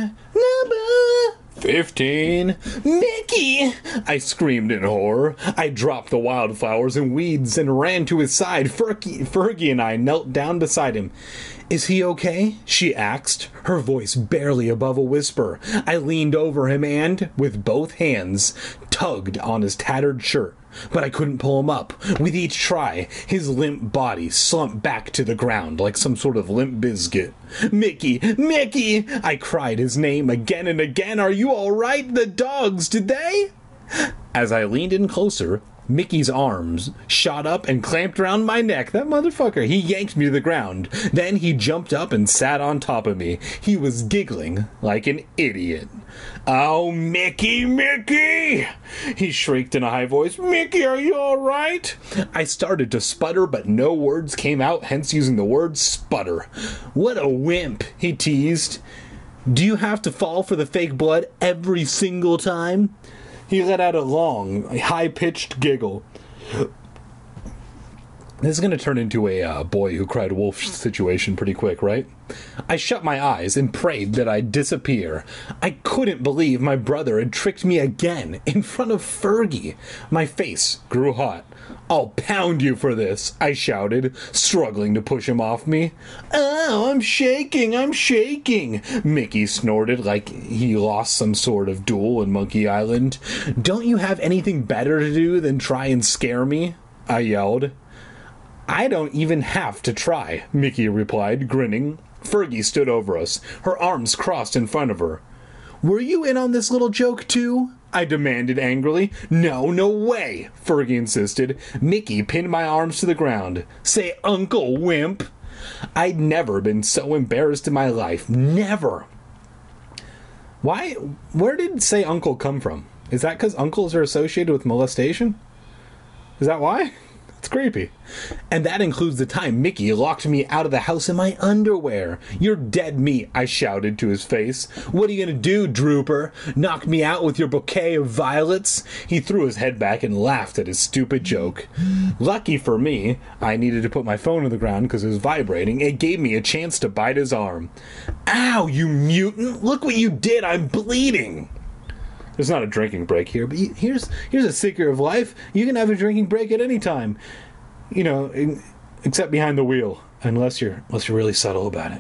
number 15. Mickey! I screamed in horror. I dropped the wildflowers and weeds and ran to his side. Fergie and I knelt down beside him. "Is he okay?" she asked, her voice barely above a whisper. I leaned over him and, with both hands, tugged on his tattered shirt. But I couldn't pull him up. With each try, his limp body slumped back to the ground like some sort of limp biscuit. "Mickey! Mickey!" I cried his name again and again. "Are you all right? The dogs, did they?" As I leaned in closer, Mickey's arms shot up and clamped around my neck. That motherfucker, he yanked me to the ground. Then he jumped up and sat on top of me. He was giggling like an idiot. "Oh, Mickey, Mickey!" he shrieked in a high voice. "Mickey, are you all right?" I started to sputter, but no words came out, hence using the word sputter. "What a wimp," he teased. "Do you have to fall for the fake blood every single time?" He let out a long, high-pitched giggle. This is going to turn into a boy who cried wolf situation pretty quick, right? I shut my eyes and prayed that I'd disappear. I couldn't believe my brother had tricked me again in front of Fergie. My face grew hot. "I'll pound you for this," I shouted, struggling to push him off me. "Oh, I'm shaking, Mickey snorted like he lost some sort of duel in Monkey Island. "Don't you have anything better to do than try and scare me?" I yelled. "I don't even have to try," Mickey replied, grinning. Fergie stood over us, her arms crossed in front of her. "Were you in on this little joke too?" I demanded angrily. No way," Fergie insisted. Mickey pinned my arms to the ground. "Say Uncle Wimp." I'd never been so embarrassed in my life. Never. Where did say uncle come from? Is that because uncles are associated with molestation? Is that why? It's creepy. "And that includes the time Mickey locked me out of the house in my underwear. You're dead meat," I shouted to his face. "What are you gonna do, Drooper? Knock me out with your bouquet of violets?" He threw his head back and laughed at his stupid joke. Lucky for me, I needed to put my phone on the ground because it was vibrating. It gave me a chance to bite his arm. "Ow, you mutant! Look what you did! I'm bleeding!" There's not a drinking break here, but here's a secret of life. You can have a drinking break at any time, except behind the wheel, unless you're really subtle about it.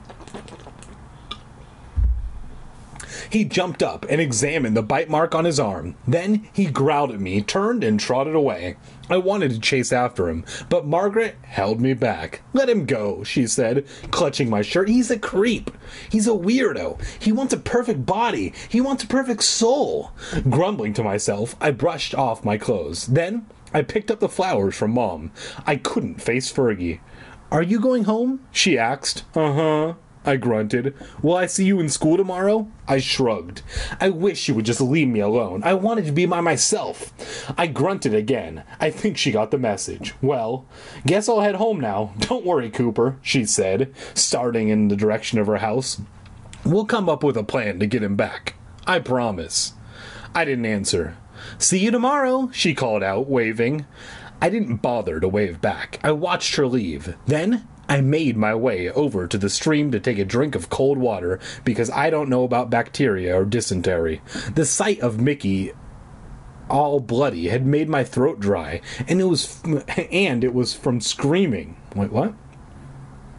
He jumped up and examined the bite mark on his arm. Then he growled at me, turned, and trotted away. I wanted to chase after him, but Margaret held me back. "Let him go," she said, clutching my shirt. "He's a creep. He's a weirdo. He wants a perfect body. He wants a perfect soul." Grumbling to myself, I brushed off my clothes. Then I picked up the flowers from Mom. I couldn't face Fergie. "Are you going home?" she asked. "Uh-huh," I grunted. "Will I see you in school tomorrow?" I shrugged. I wish she would just leave me alone. I wanted to be by myself. I grunted again. I think she got the message. "Well, guess I'll head home now. Don't worry, Cooper," she said, starting in the direction of her house. "We'll come up with a plan to get him back. I promise." I didn't answer. "See you tomorrow," she called out, waving. I didn't bother to wave back. I watched her leave. Then I made my way over to the stream to take a drink of cold water because I don't know about bacteria or dysentery. The sight of Mickey all bloody had made my throat dry, and it was from screaming. Wait, what?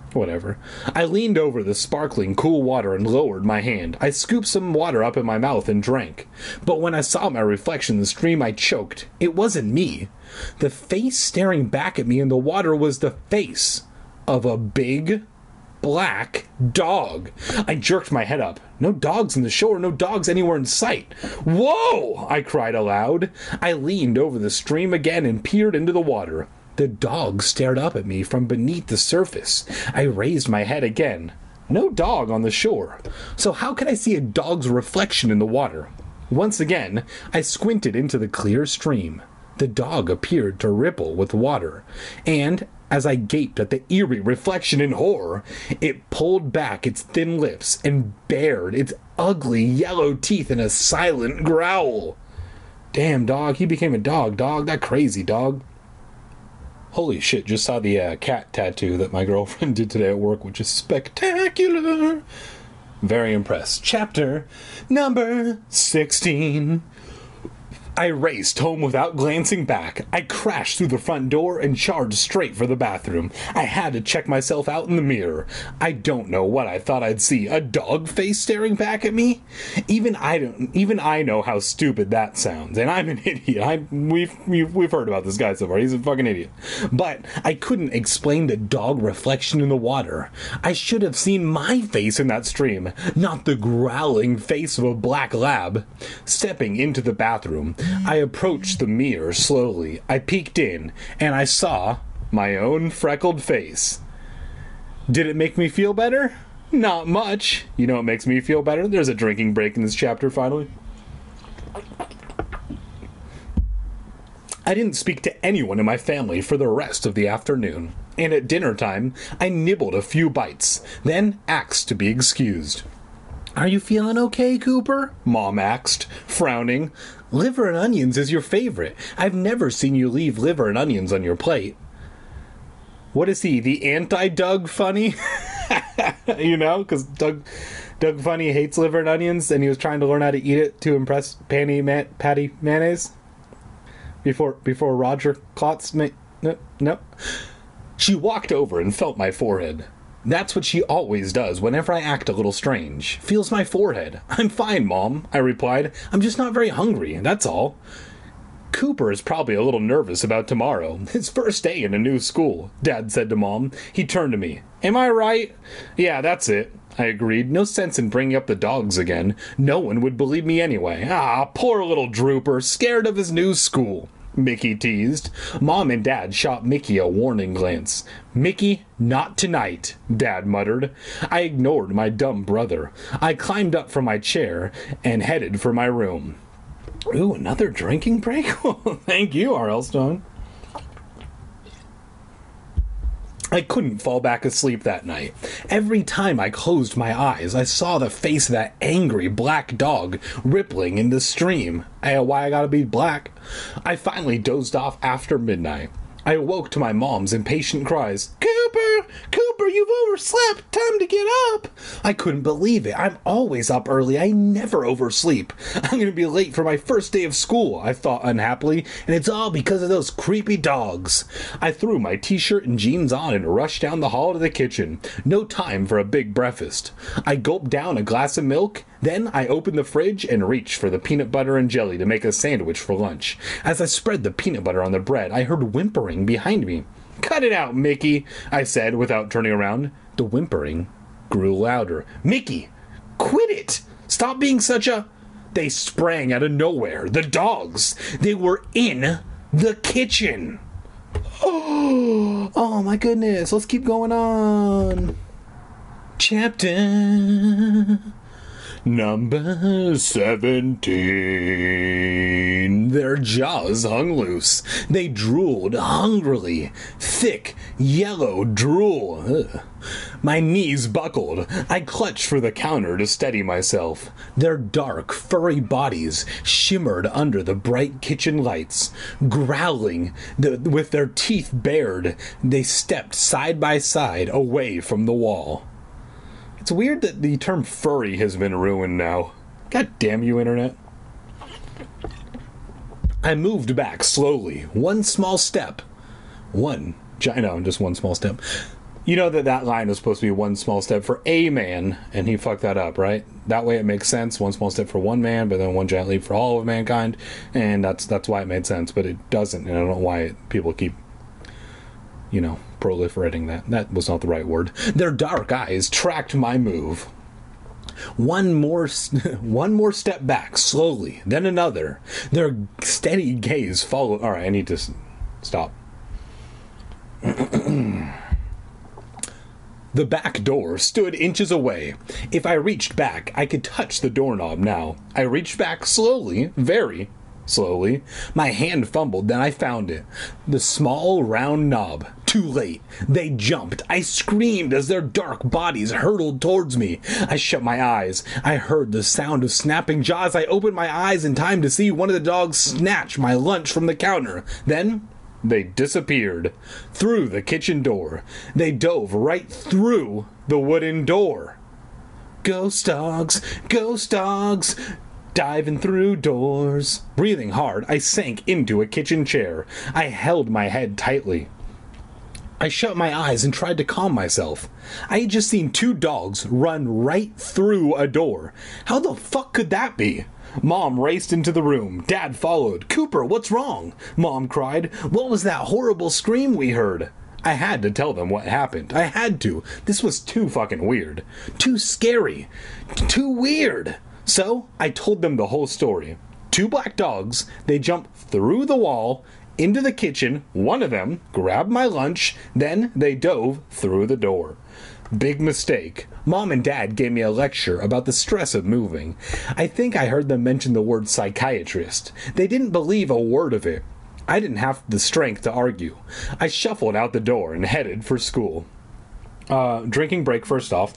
Whatever. I leaned over the sparkling, cool water and lowered my hand. I scooped some water up in my mouth and drank. But when I saw my reflection in the stream, I choked. It wasn't me. The face staring back at me in the water was the face of a big, black dog. I jerked my head up. No dogs on the shore, no dogs anywhere in sight. Whoa! I cried aloud. I leaned over the stream again and peered into the water. The dog stared up at me from beneath the surface. I raised my head again. No dog on the shore. So how could I see a dog's reflection in the water? Once again, I squinted into the clear stream. The dog appeared to ripple with water, and as I gaped at the eerie reflection in horror, it pulled back its thin lips and bared its ugly yellow teeth in a silent growl. Damn, dog, he became a dog, that crazy dog. Holy shit, just saw the cat tattoo that my girlfriend did today at work, which is spectacular. Very impressed. Chapter number 16. I raced home without glancing back. I crashed through the front door and charged straight for the bathroom. I had to check myself out in the mirror. I don't know what I thought I'd see. A dog face staring back at me? Even I know how stupid that sounds, and I'm an idiot. We've heard about this guy so far. He's a fucking idiot. But I couldn't explain the dog reflection in the water. I should have seen my face in that stream, not the growling face of a black lab. Stepping into the bathroom, I approached the mirror slowly. I peeked in, and I saw my own freckled face. Did it make me feel better? Not much. You know what makes me feel better? There's a drinking break in this chapter, finally. I didn't speak to anyone in my family for the rest of the afternoon, and at dinner time, I nibbled a few bites, then asked to be excused. Are you feeling okay, Cooper? Mom asked, frowning. Liver and onions is your favorite. I've never seen you leave liver and onions on your plate. What is he, the anti-Doug Funny? You know, because Doug Funny hates liver and onions, and he was trying to learn how to eat it to impress Patty Mayonnaise before Roger Klotz. No. She walked over and felt my forehead. That's what she always does whenever I act a little strange. Feels my forehead. I'm fine, Mom, I replied. I'm just not very hungry, that's all. Cooper is probably a little nervous about tomorrow. His first day in a new school, Dad said to Mom. He turned to me. Am I right? Yeah, that's it, I agreed. No sense in bringing up the dogs again. No one would believe me anyway. Poor little drooper, scared of his new school. Mickey teased. Mom and Dad shot Mickey a warning glance. Mickey, not tonight, Dad muttered. I ignored my dumb brother. I climbed up from my chair and headed for my room. Ooh, another drinking break? Thank you, R.L. Stone. I couldn't fall back asleep that night. Every time I closed my eyes, I saw the face of that angry black dog rippling in the stream. Why I gotta be black? I finally dozed off after midnight. I awoke to my mom's impatient cries. Cooper, you've overslept. Time to get up. I couldn't believe it. I'm always up early. I never oversleep. I'm going to be late for my first day of school, I thought unhappily, and it's all because of those creepy dogs. I threw my t-shirt and jeans on and rushed down the hall to the kitchen. No time for a big breakfast. I gulped down a glass of milk. Then I opened the fridge and reached for the peanut butter and jelly to make a sandwich for lunch. As I spread the peanut butter on the bread, I heard whimpering behind me. Cut it out, Mickey, I said without turning around. The whimpering grew louder. Mickey, quit it! Stop being such a... They sprang out of nowhere. The dogs. They were in the kitchen. Oh my goodness. Let's keep going on. Chapter number 17. Their jaws hung loose. They drooled hungrily. Thick, yellow drool. Ugh. My knees buckled. I clutched for the counter to steady myself. Their dark, furry bodies shimmered under the bright kitchen lights. Growling, with their teeth bared, they stepped side by side away from the wall. It's weird that the term furry has been ruined now. God damn you, Internet. I moved back slowly, one small step. Just one small step. You know that line was supposed to be one small step for a man, and he fucked that up, right? That way it makes sense. One small step for one man, but then one giant leap for all of mankind, and that's why it made sense. But it doesn't, and I don't know why people keep, proliferating that. That was not the right word. Their dark eyes tracked my move. One more step back, slowly, then another. Their steady gaze followed. All right, I need to stop. The back door stood inches away. If I reached back, I could touch the doorknob now. I reached back slowly, very slowly. My hand fumbled, then I found it. The small, round knob. Too late. They jumped. I screamed as their dark bodies hurtled towards me. I shut my eyes. I heard the sound of snapping jaws. I opened my eyes in time to see one of the dogs snatch my lunch from the counter. Then they disappeared through the kitchen door. They dove right through the wooden door. Ghost dogs, diving through doors. Breathing hard, I sank into a kitchen chair. I held my head tightly. I shut my eyes and tried to calm myself. I had just seen 2 dogs run right through a door. How the fuck could that be? Mom raced into the room. Dad followed. "Cooper, what's wrong?" Mom cried. "What was that horrible scream we heard?" I had to tell them what happened. I had to. This was too fucking weird. Too scary. Too weird. So, I told them the whole story. 2 black dogs. They jumped through the wall into the kitchen. One of them grabbed my lunch. Then they dove through the door. Big mistake. Mom and Dad gave me a lecture about the stress of moving. I think I heard them mention the word psychiatrist. They didn't believe a word of it. I didn't have the strength to argue. I shuffled out the door and headed for school. Drinking break first off.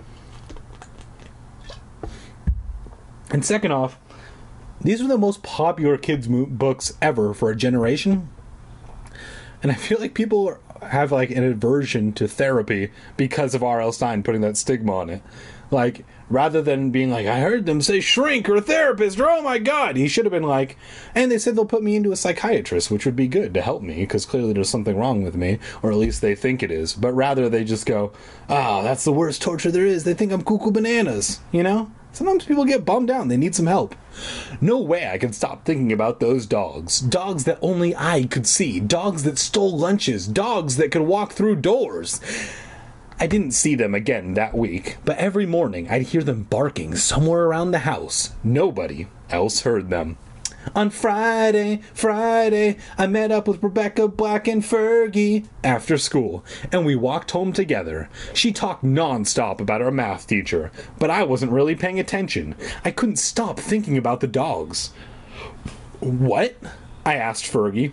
And second off, these are the most popular kids' books ever for a generation. And I feel like people have like an aversion to therapy because of R.L. Stine putting that stigma on it. Like, rather than being like, I heard them say shrink or therapist, or oh my god, he should have been like, and they said they'll put me into a psychiatrist, which would be good to help me, because clearly there's something wrong with me, or at least they think it is. But rather they just go, that's the worst torture there is. They think I'm cuckoo bananas, Sometimes people get bummed out and they need some help. No way I could stop thinking about those dogs. Dogs that only I could see. Dogs that stole lunches. Dogs that could walk through doors. I didn't see them again that week, but every morning I'd hear them barking somewhere around the house. Nobody else heard them. On Friday, I met up with Rebecca Black and Fergie after school, and we walked home together. She talked nonstop about our math teacher, but I wasn't really paying attention. I couldn't stop thinking about the dogs. What? I asked Fergie.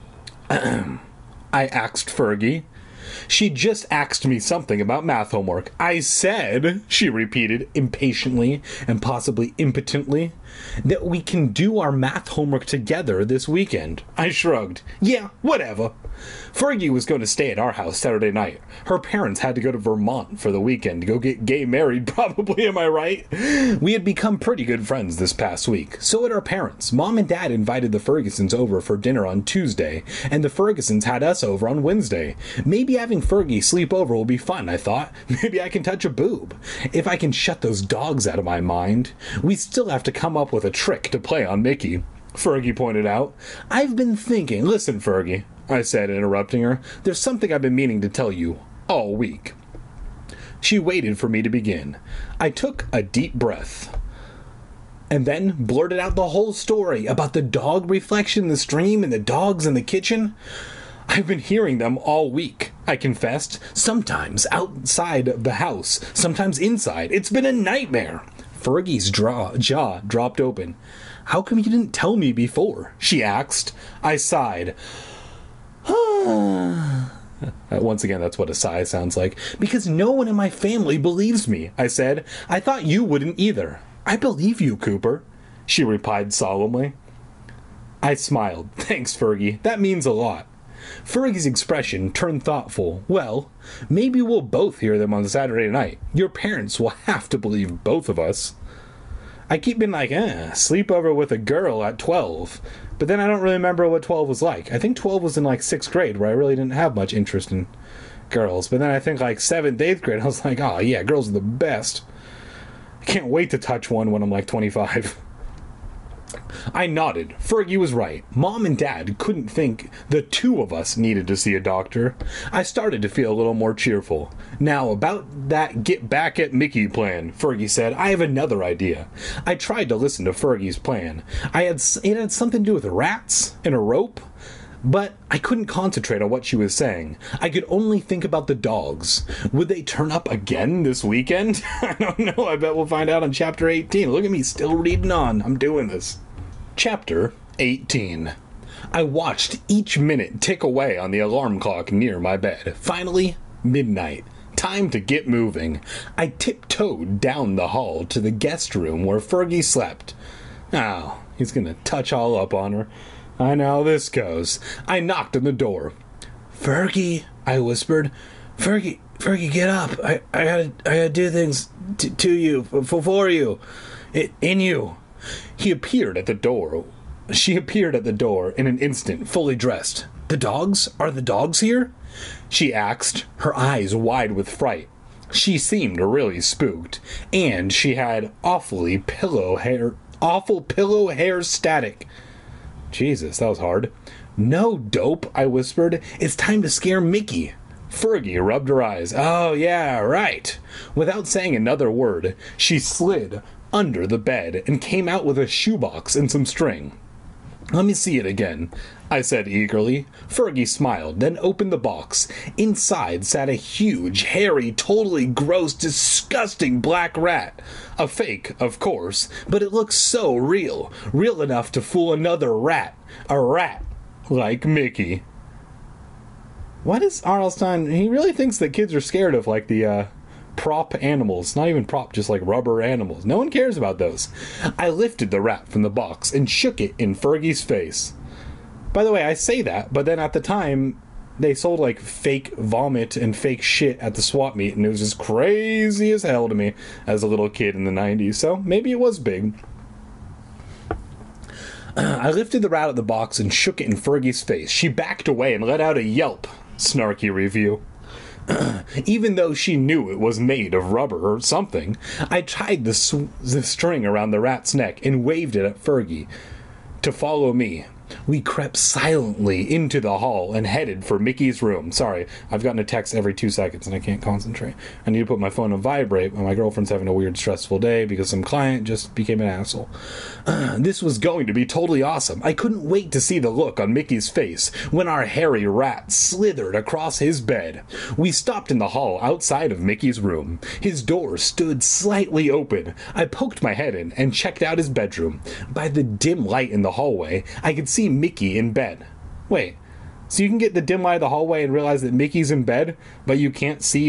She just asked me something about math homework. I said, she repeated impatiently and possibly impotently, that we can do our math homework together this weekend. I shrugged. Yeah, whatever. Fergie was going to stay at our house Saturday night. Her parents had to go to Vermont for the weekend to go get gay married, probably, am I right? We had become pretty good friends this past week. So had our parents. Mom and Dad invited the Fergusons over for dinner on Tuesday, and the Fergusons had us over on Wednesday. Maybe having Fergie sleep over will be fun, I thought. Maybe I can touch a boob. If I can shut those dogs out of my mind. We still have to come up with a trick to play on Mickey, Fergie pointed out. I've been thinking. Listen, Fergie, I said, interrupting her. There's something I've been meaning to tell you all week. She waited for me to begin. I took a deep breath and then blurted out the whole story about the dog reflection in the stream and the dogs in the kitchen. I've been hearing them all week, I confessed. Sometimes outside of the house, sometimes inside. It's been a nightmare. Fergie's jaw dropped open. How come you didn't tell me before? She asked. I sighed. Once again, that's what a sigh sounds like. Because no one in my family believes me, I said. I thought you wouldn't either. I believe you, Cooper, she replied solemnly. I smiled. Thanks, Fergie. That means a lot. Fergie's expression turned thoughtful. Well, maybe we'll both hear them on Saturday night. Your parents will have to believe both of us. I keep being like, sleep over with a girl at 12. But then I don't really remember what 12 was like. I think 12 was in like 6th grade, where I really didn't have much interest in girls. But then I think like 7th, 8th grade, I was like, oh yeah, girls are the best. I can't wait to touch one when I'm like 25. I nodded. Fergie was right. Mom and Dad couldn't think the two of us needed to see a doctor. I started to feel a little more cheerful. Now, about that get back at Mickey plan, Fergie said, I have another idea. I tried to listen to Fergie's plan. It had something to do with rats and a rope, but I couldn't concentrate on what she was saying. I could only think about the dogs. Would they turn up again this weekend? I don't know. I bet we'll find out on Chapter 18. Look at me still reading on. I'm doing this. Chapter 18. I watched each minute tick away on the alarm clock near my bed. Finally, midnight. Time to get moving. I tiptoed down the hall to the guest room where Fergie slept. Oh, he's gonna touch all up on her. I know how this goes. I knocked on the door. Fergie, I whispered. Fergie, get up. I gotta do things to you, for you, in you. He appeared at the door. She appeared at the door in an instant, fully dressed. The dogs? Are the dogs here? She asked, her eyes wide with fright. She seemed really spooked, and she had awful pillow hair static. Jesus, that was hard. No, dope, I whispered. It's time to scare Mickey. Fergie rubbed her eyes. Oh, yeah, right. Without saying another word, she slid under the bed and came out with a shoebox and some string. Let me see it again, I said eagerly. Fergie smiled, then opened the box. Inside sat a huge, hairy, totally gross, disgusting black rat. A fake, of course, but it looked so real. Real enough to fool another rat. A rat like Mickey. What is R.L. Stine? He really thinks that kids are scared of, like, the, prop animals. Not even prop, just like rubber animals. No one cares about those. I lifted the rat from the box and shook it in Fergie's face. By the way, I say that, but then at the time, they sold like fake vomit and fake shit at the swap meet, and it was just crazy as hell to me as a little kid in the 90s, so maybe it was big. I lifted the rat out of the box and shook it in Fergie's face. She backed away and let out a yelp. Snarky review. Even though she knew it was made of rubber or something, I tied the string around the rat's neck and waved it at Fergie to follow me. We crept silently into the hall and headed for Mickey's room. Sorry, I've gotten a text every 2 seconds and I can't concentrate. I need to put my phone on vibrate when my girlfriend's having a weird, stressful day because some client just became an asshole. This was going to be totally awesome. I couldn't wait to see the look on Mickey's face when our hairy rat slithered across his bed. We stopped in the hall outside of Mickey's room. His door stood slightly open. I poked my head in and checked out his bedroom. By the dim light in the hallway, I could see Mickey in bed. Wait, so you can get the dim light of the hallway and realize that Mickey's in bed, but you can't see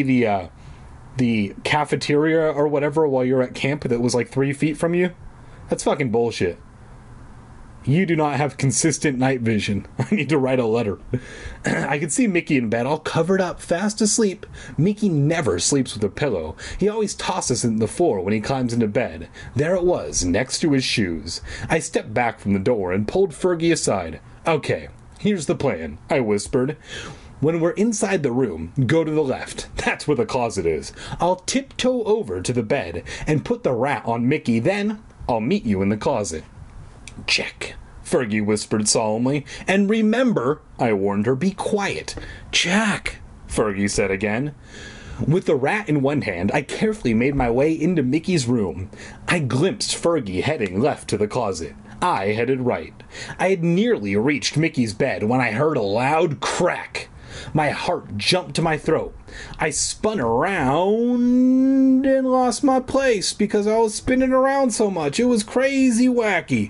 the cafeteria or whatever while you're at camp that was like 3 feet from you? That's fucking bullshit. You do not have consistent night vision. I need to write a letter. I could see Mickey in bed, all covered up, fast asleep. Mickey never sleeps with a pillow. He always tosses it in the floor when he climbs into bed. There it was, next to his shoes. I stepped back from the door and pulled Fergie aside. Okay, here's the plan, I whispered. When we're inside the room, go to the left. That's where the closet is. I'll tiptoe over to the bed and put the rat on Mickey, then I'll meet you in the closet. Check, Fergie whispered solemnly. And remember, I warned her, be quiet. Check, Fergie said again. With the rat in one hand, I carefully made my way into Mickey's room. I glimpsed Fergie heading left to the closet. I headed right. I had nearly reached Mickey's bed when I heard a loud crack. My heart jumped to my throat. I spun around and lost my place because I was spinning around so much. It was crazy wacky.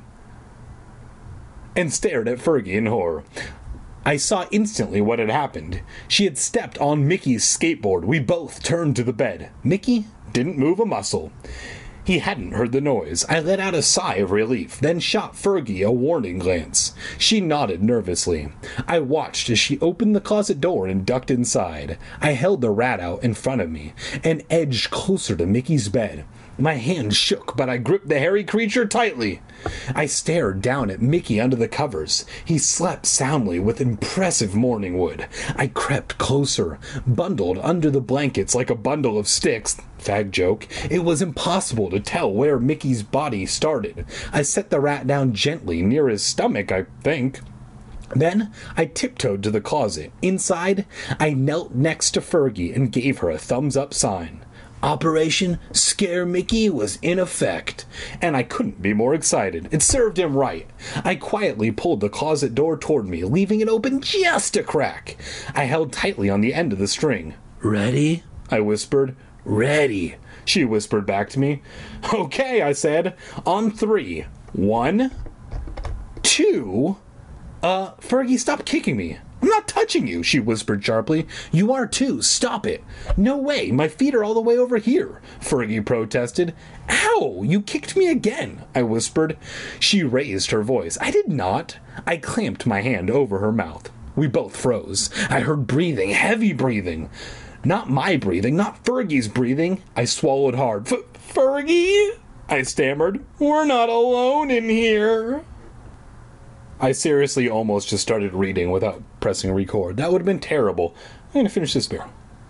And stared at Fergie in horror. I saw instantly what had happened. She had stepped on Mickey's skateboard. We both turned to the bed. Mickey didn't move a muscle. He hadn't heard the noise. I let out a sigh of relief, then shot Fergie a warning glance. She nodded nervously. I watched as she opened the closet door and ducked inside. I held the rat out in front of me and edged closer to Mickey's bed. My hand shook, but I gripped the hairy creature tightly. I stared down at Mickey under the covers. He slept soundly with impressive morning wood. I crept closer, bundled under the blankets like a bundle of sticks. Fag joke. It was impossible to tell where Mickey's body started. I set the rat down gently near his stomach, I think. Then I tiptoed to the closet. Inside, I knelt next to Fergie and gave her a thumbs-up sign. Operation Scare Mickey was in effect, and I couldn't be more excited. It served him right. I quietly pulled the closet door toward me, leaving it open just a crack. I held tightly on the end of the string. "Ready?" I whispered. "Ready," she whispered back to me. "Okay," I said. "On 3. 1, 2... Fergie, stop kicking me." "I'm not touching you," she whispered sharply. "You are too. Stop it." "No way. My feet are all the way over here," Fergie protested. "Ow! You kicked me again," I whispered. She raised her voice. "I did not." I clamped my hand over her mouth. We both froze. I heard breathing, heavy breathing. Not my breathing, not Fergie's breathing. I swallowed hard. "Fergie?" I stammered. "We're not alone in here." I seriously almost just started reading without pressing record. That would have been terrible. I'm going to finish this beer.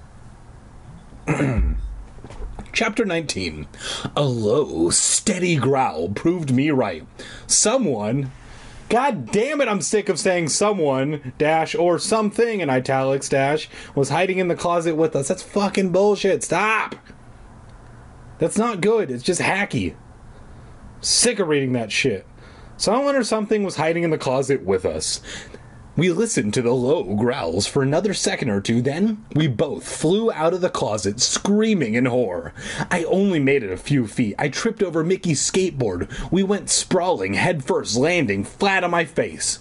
Chapter 19. A low, steady growl proved me right. Someone... God damn it, I'm sick of saying someone, dash, or something in italics, dash, was hiding in the closet with us. That's fucking bullshit. Stop! That's not good. It's just hacky. Sick of reading that shit. Someone or something was hiding in the closet with us. We listened to the low growls for another second or two, then we both flew out of the closet, screaming in horror. I only made it a few feet. I tripped over Mickey's skateboard. We went sprawling, headfirst, landing flat on my face.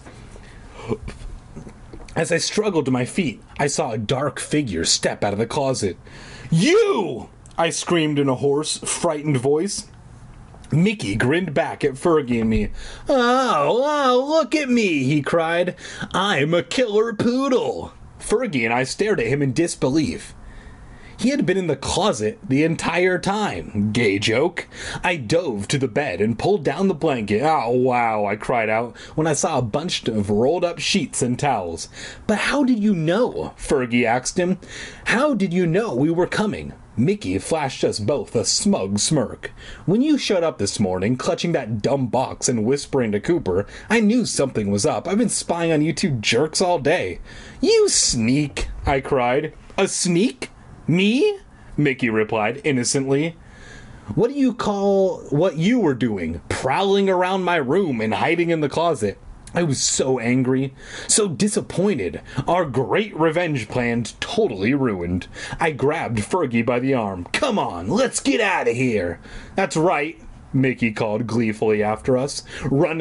As I struggled to my feet, I saw a dark figure step out of the closet. "You!" I screamed in a hoarse, frightened voice. Mickey grinned back at Fergie and me. Oh, look at me," he cried. "I'm a killer poodle." Fergie and I stared at him in disbelief. He had been in the closet the entire time. Gay joke. I dove to the bed and pulled down the blanket. "Oh, wow," I cried out when I saw a bunch of rolled up sheets and towels. "But how did you know?" Fergie asked him. "How did you know we were coming?" Mickey flashed us both a smug smirk. "When you showed up this morning, clutching that dumb box and whispering to Cooper, I knew something was up. I've been spying on you two jerks all day." "You sneak," I cried. "A sneak? Me?" Mickey replied innocently. "What do you call what you were doing? Prowling around my room and hiding in the closet." I was so angry, so disappointed. Our great revenge plan totally ruined. I grabbed Fergie by the arm. "Come on, let's get out of here." "That's right," Mickey called gleefully after us. Running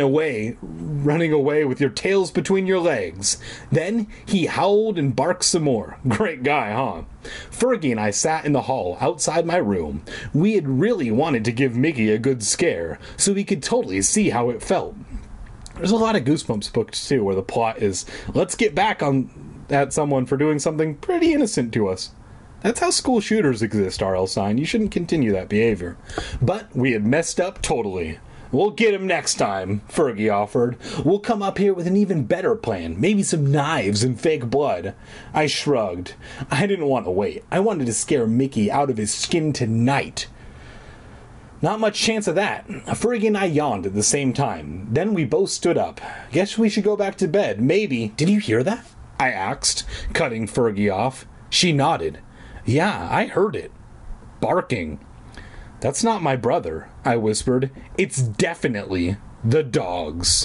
away with your tails between your legs." Then he howled and barked some more. Great guy, huh? Fergie and I sat in the hall outside my room. We had really wanted to give Mickey a good scare, so he could totally see how it felt. There's a lot of Goosebumps books, too, where the plot is, let's get back at someone for doing something pretty innocent to us. That's how school shooters exist, R.L. Stine. You shouldn't continue that behavior. But we had messed up totally. "We'll get him next time," Fergie offered. "We'll come up here with an even better plan. Maybe some knives and fake blood." I shrugged. I didn't want to wait. I wanted to scare Mickey out of his skin tonight. Not much chance of that. Fergie and I yawned at the same time. Then we both stood up. "Guess we should go back to bed. Maybe." "Did you hear that?" I asked, cutting Fergie off. She nodded. "Yeah, I heard it. Barking." "That's not my brother," I whispered. "It's definitely the dogs."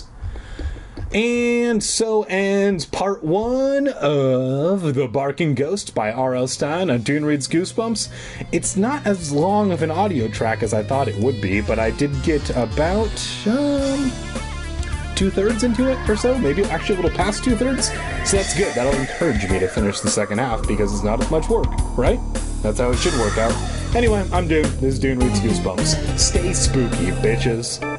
And so ends part 1 of The Barking Ghost by R.L. Stine on Dune Reads Goosebumps. It's not as long of an audio track as I thought it would be, but I did get about 2/3 into it or so, maybe actually a little past 2/3. So that's good. That'll encourage me to finish the second half because it's not as much work, right? That's how it should work out. Anyway, I'm Dune. This is Dune Reads Goosebumps. Stay spooky, bitches.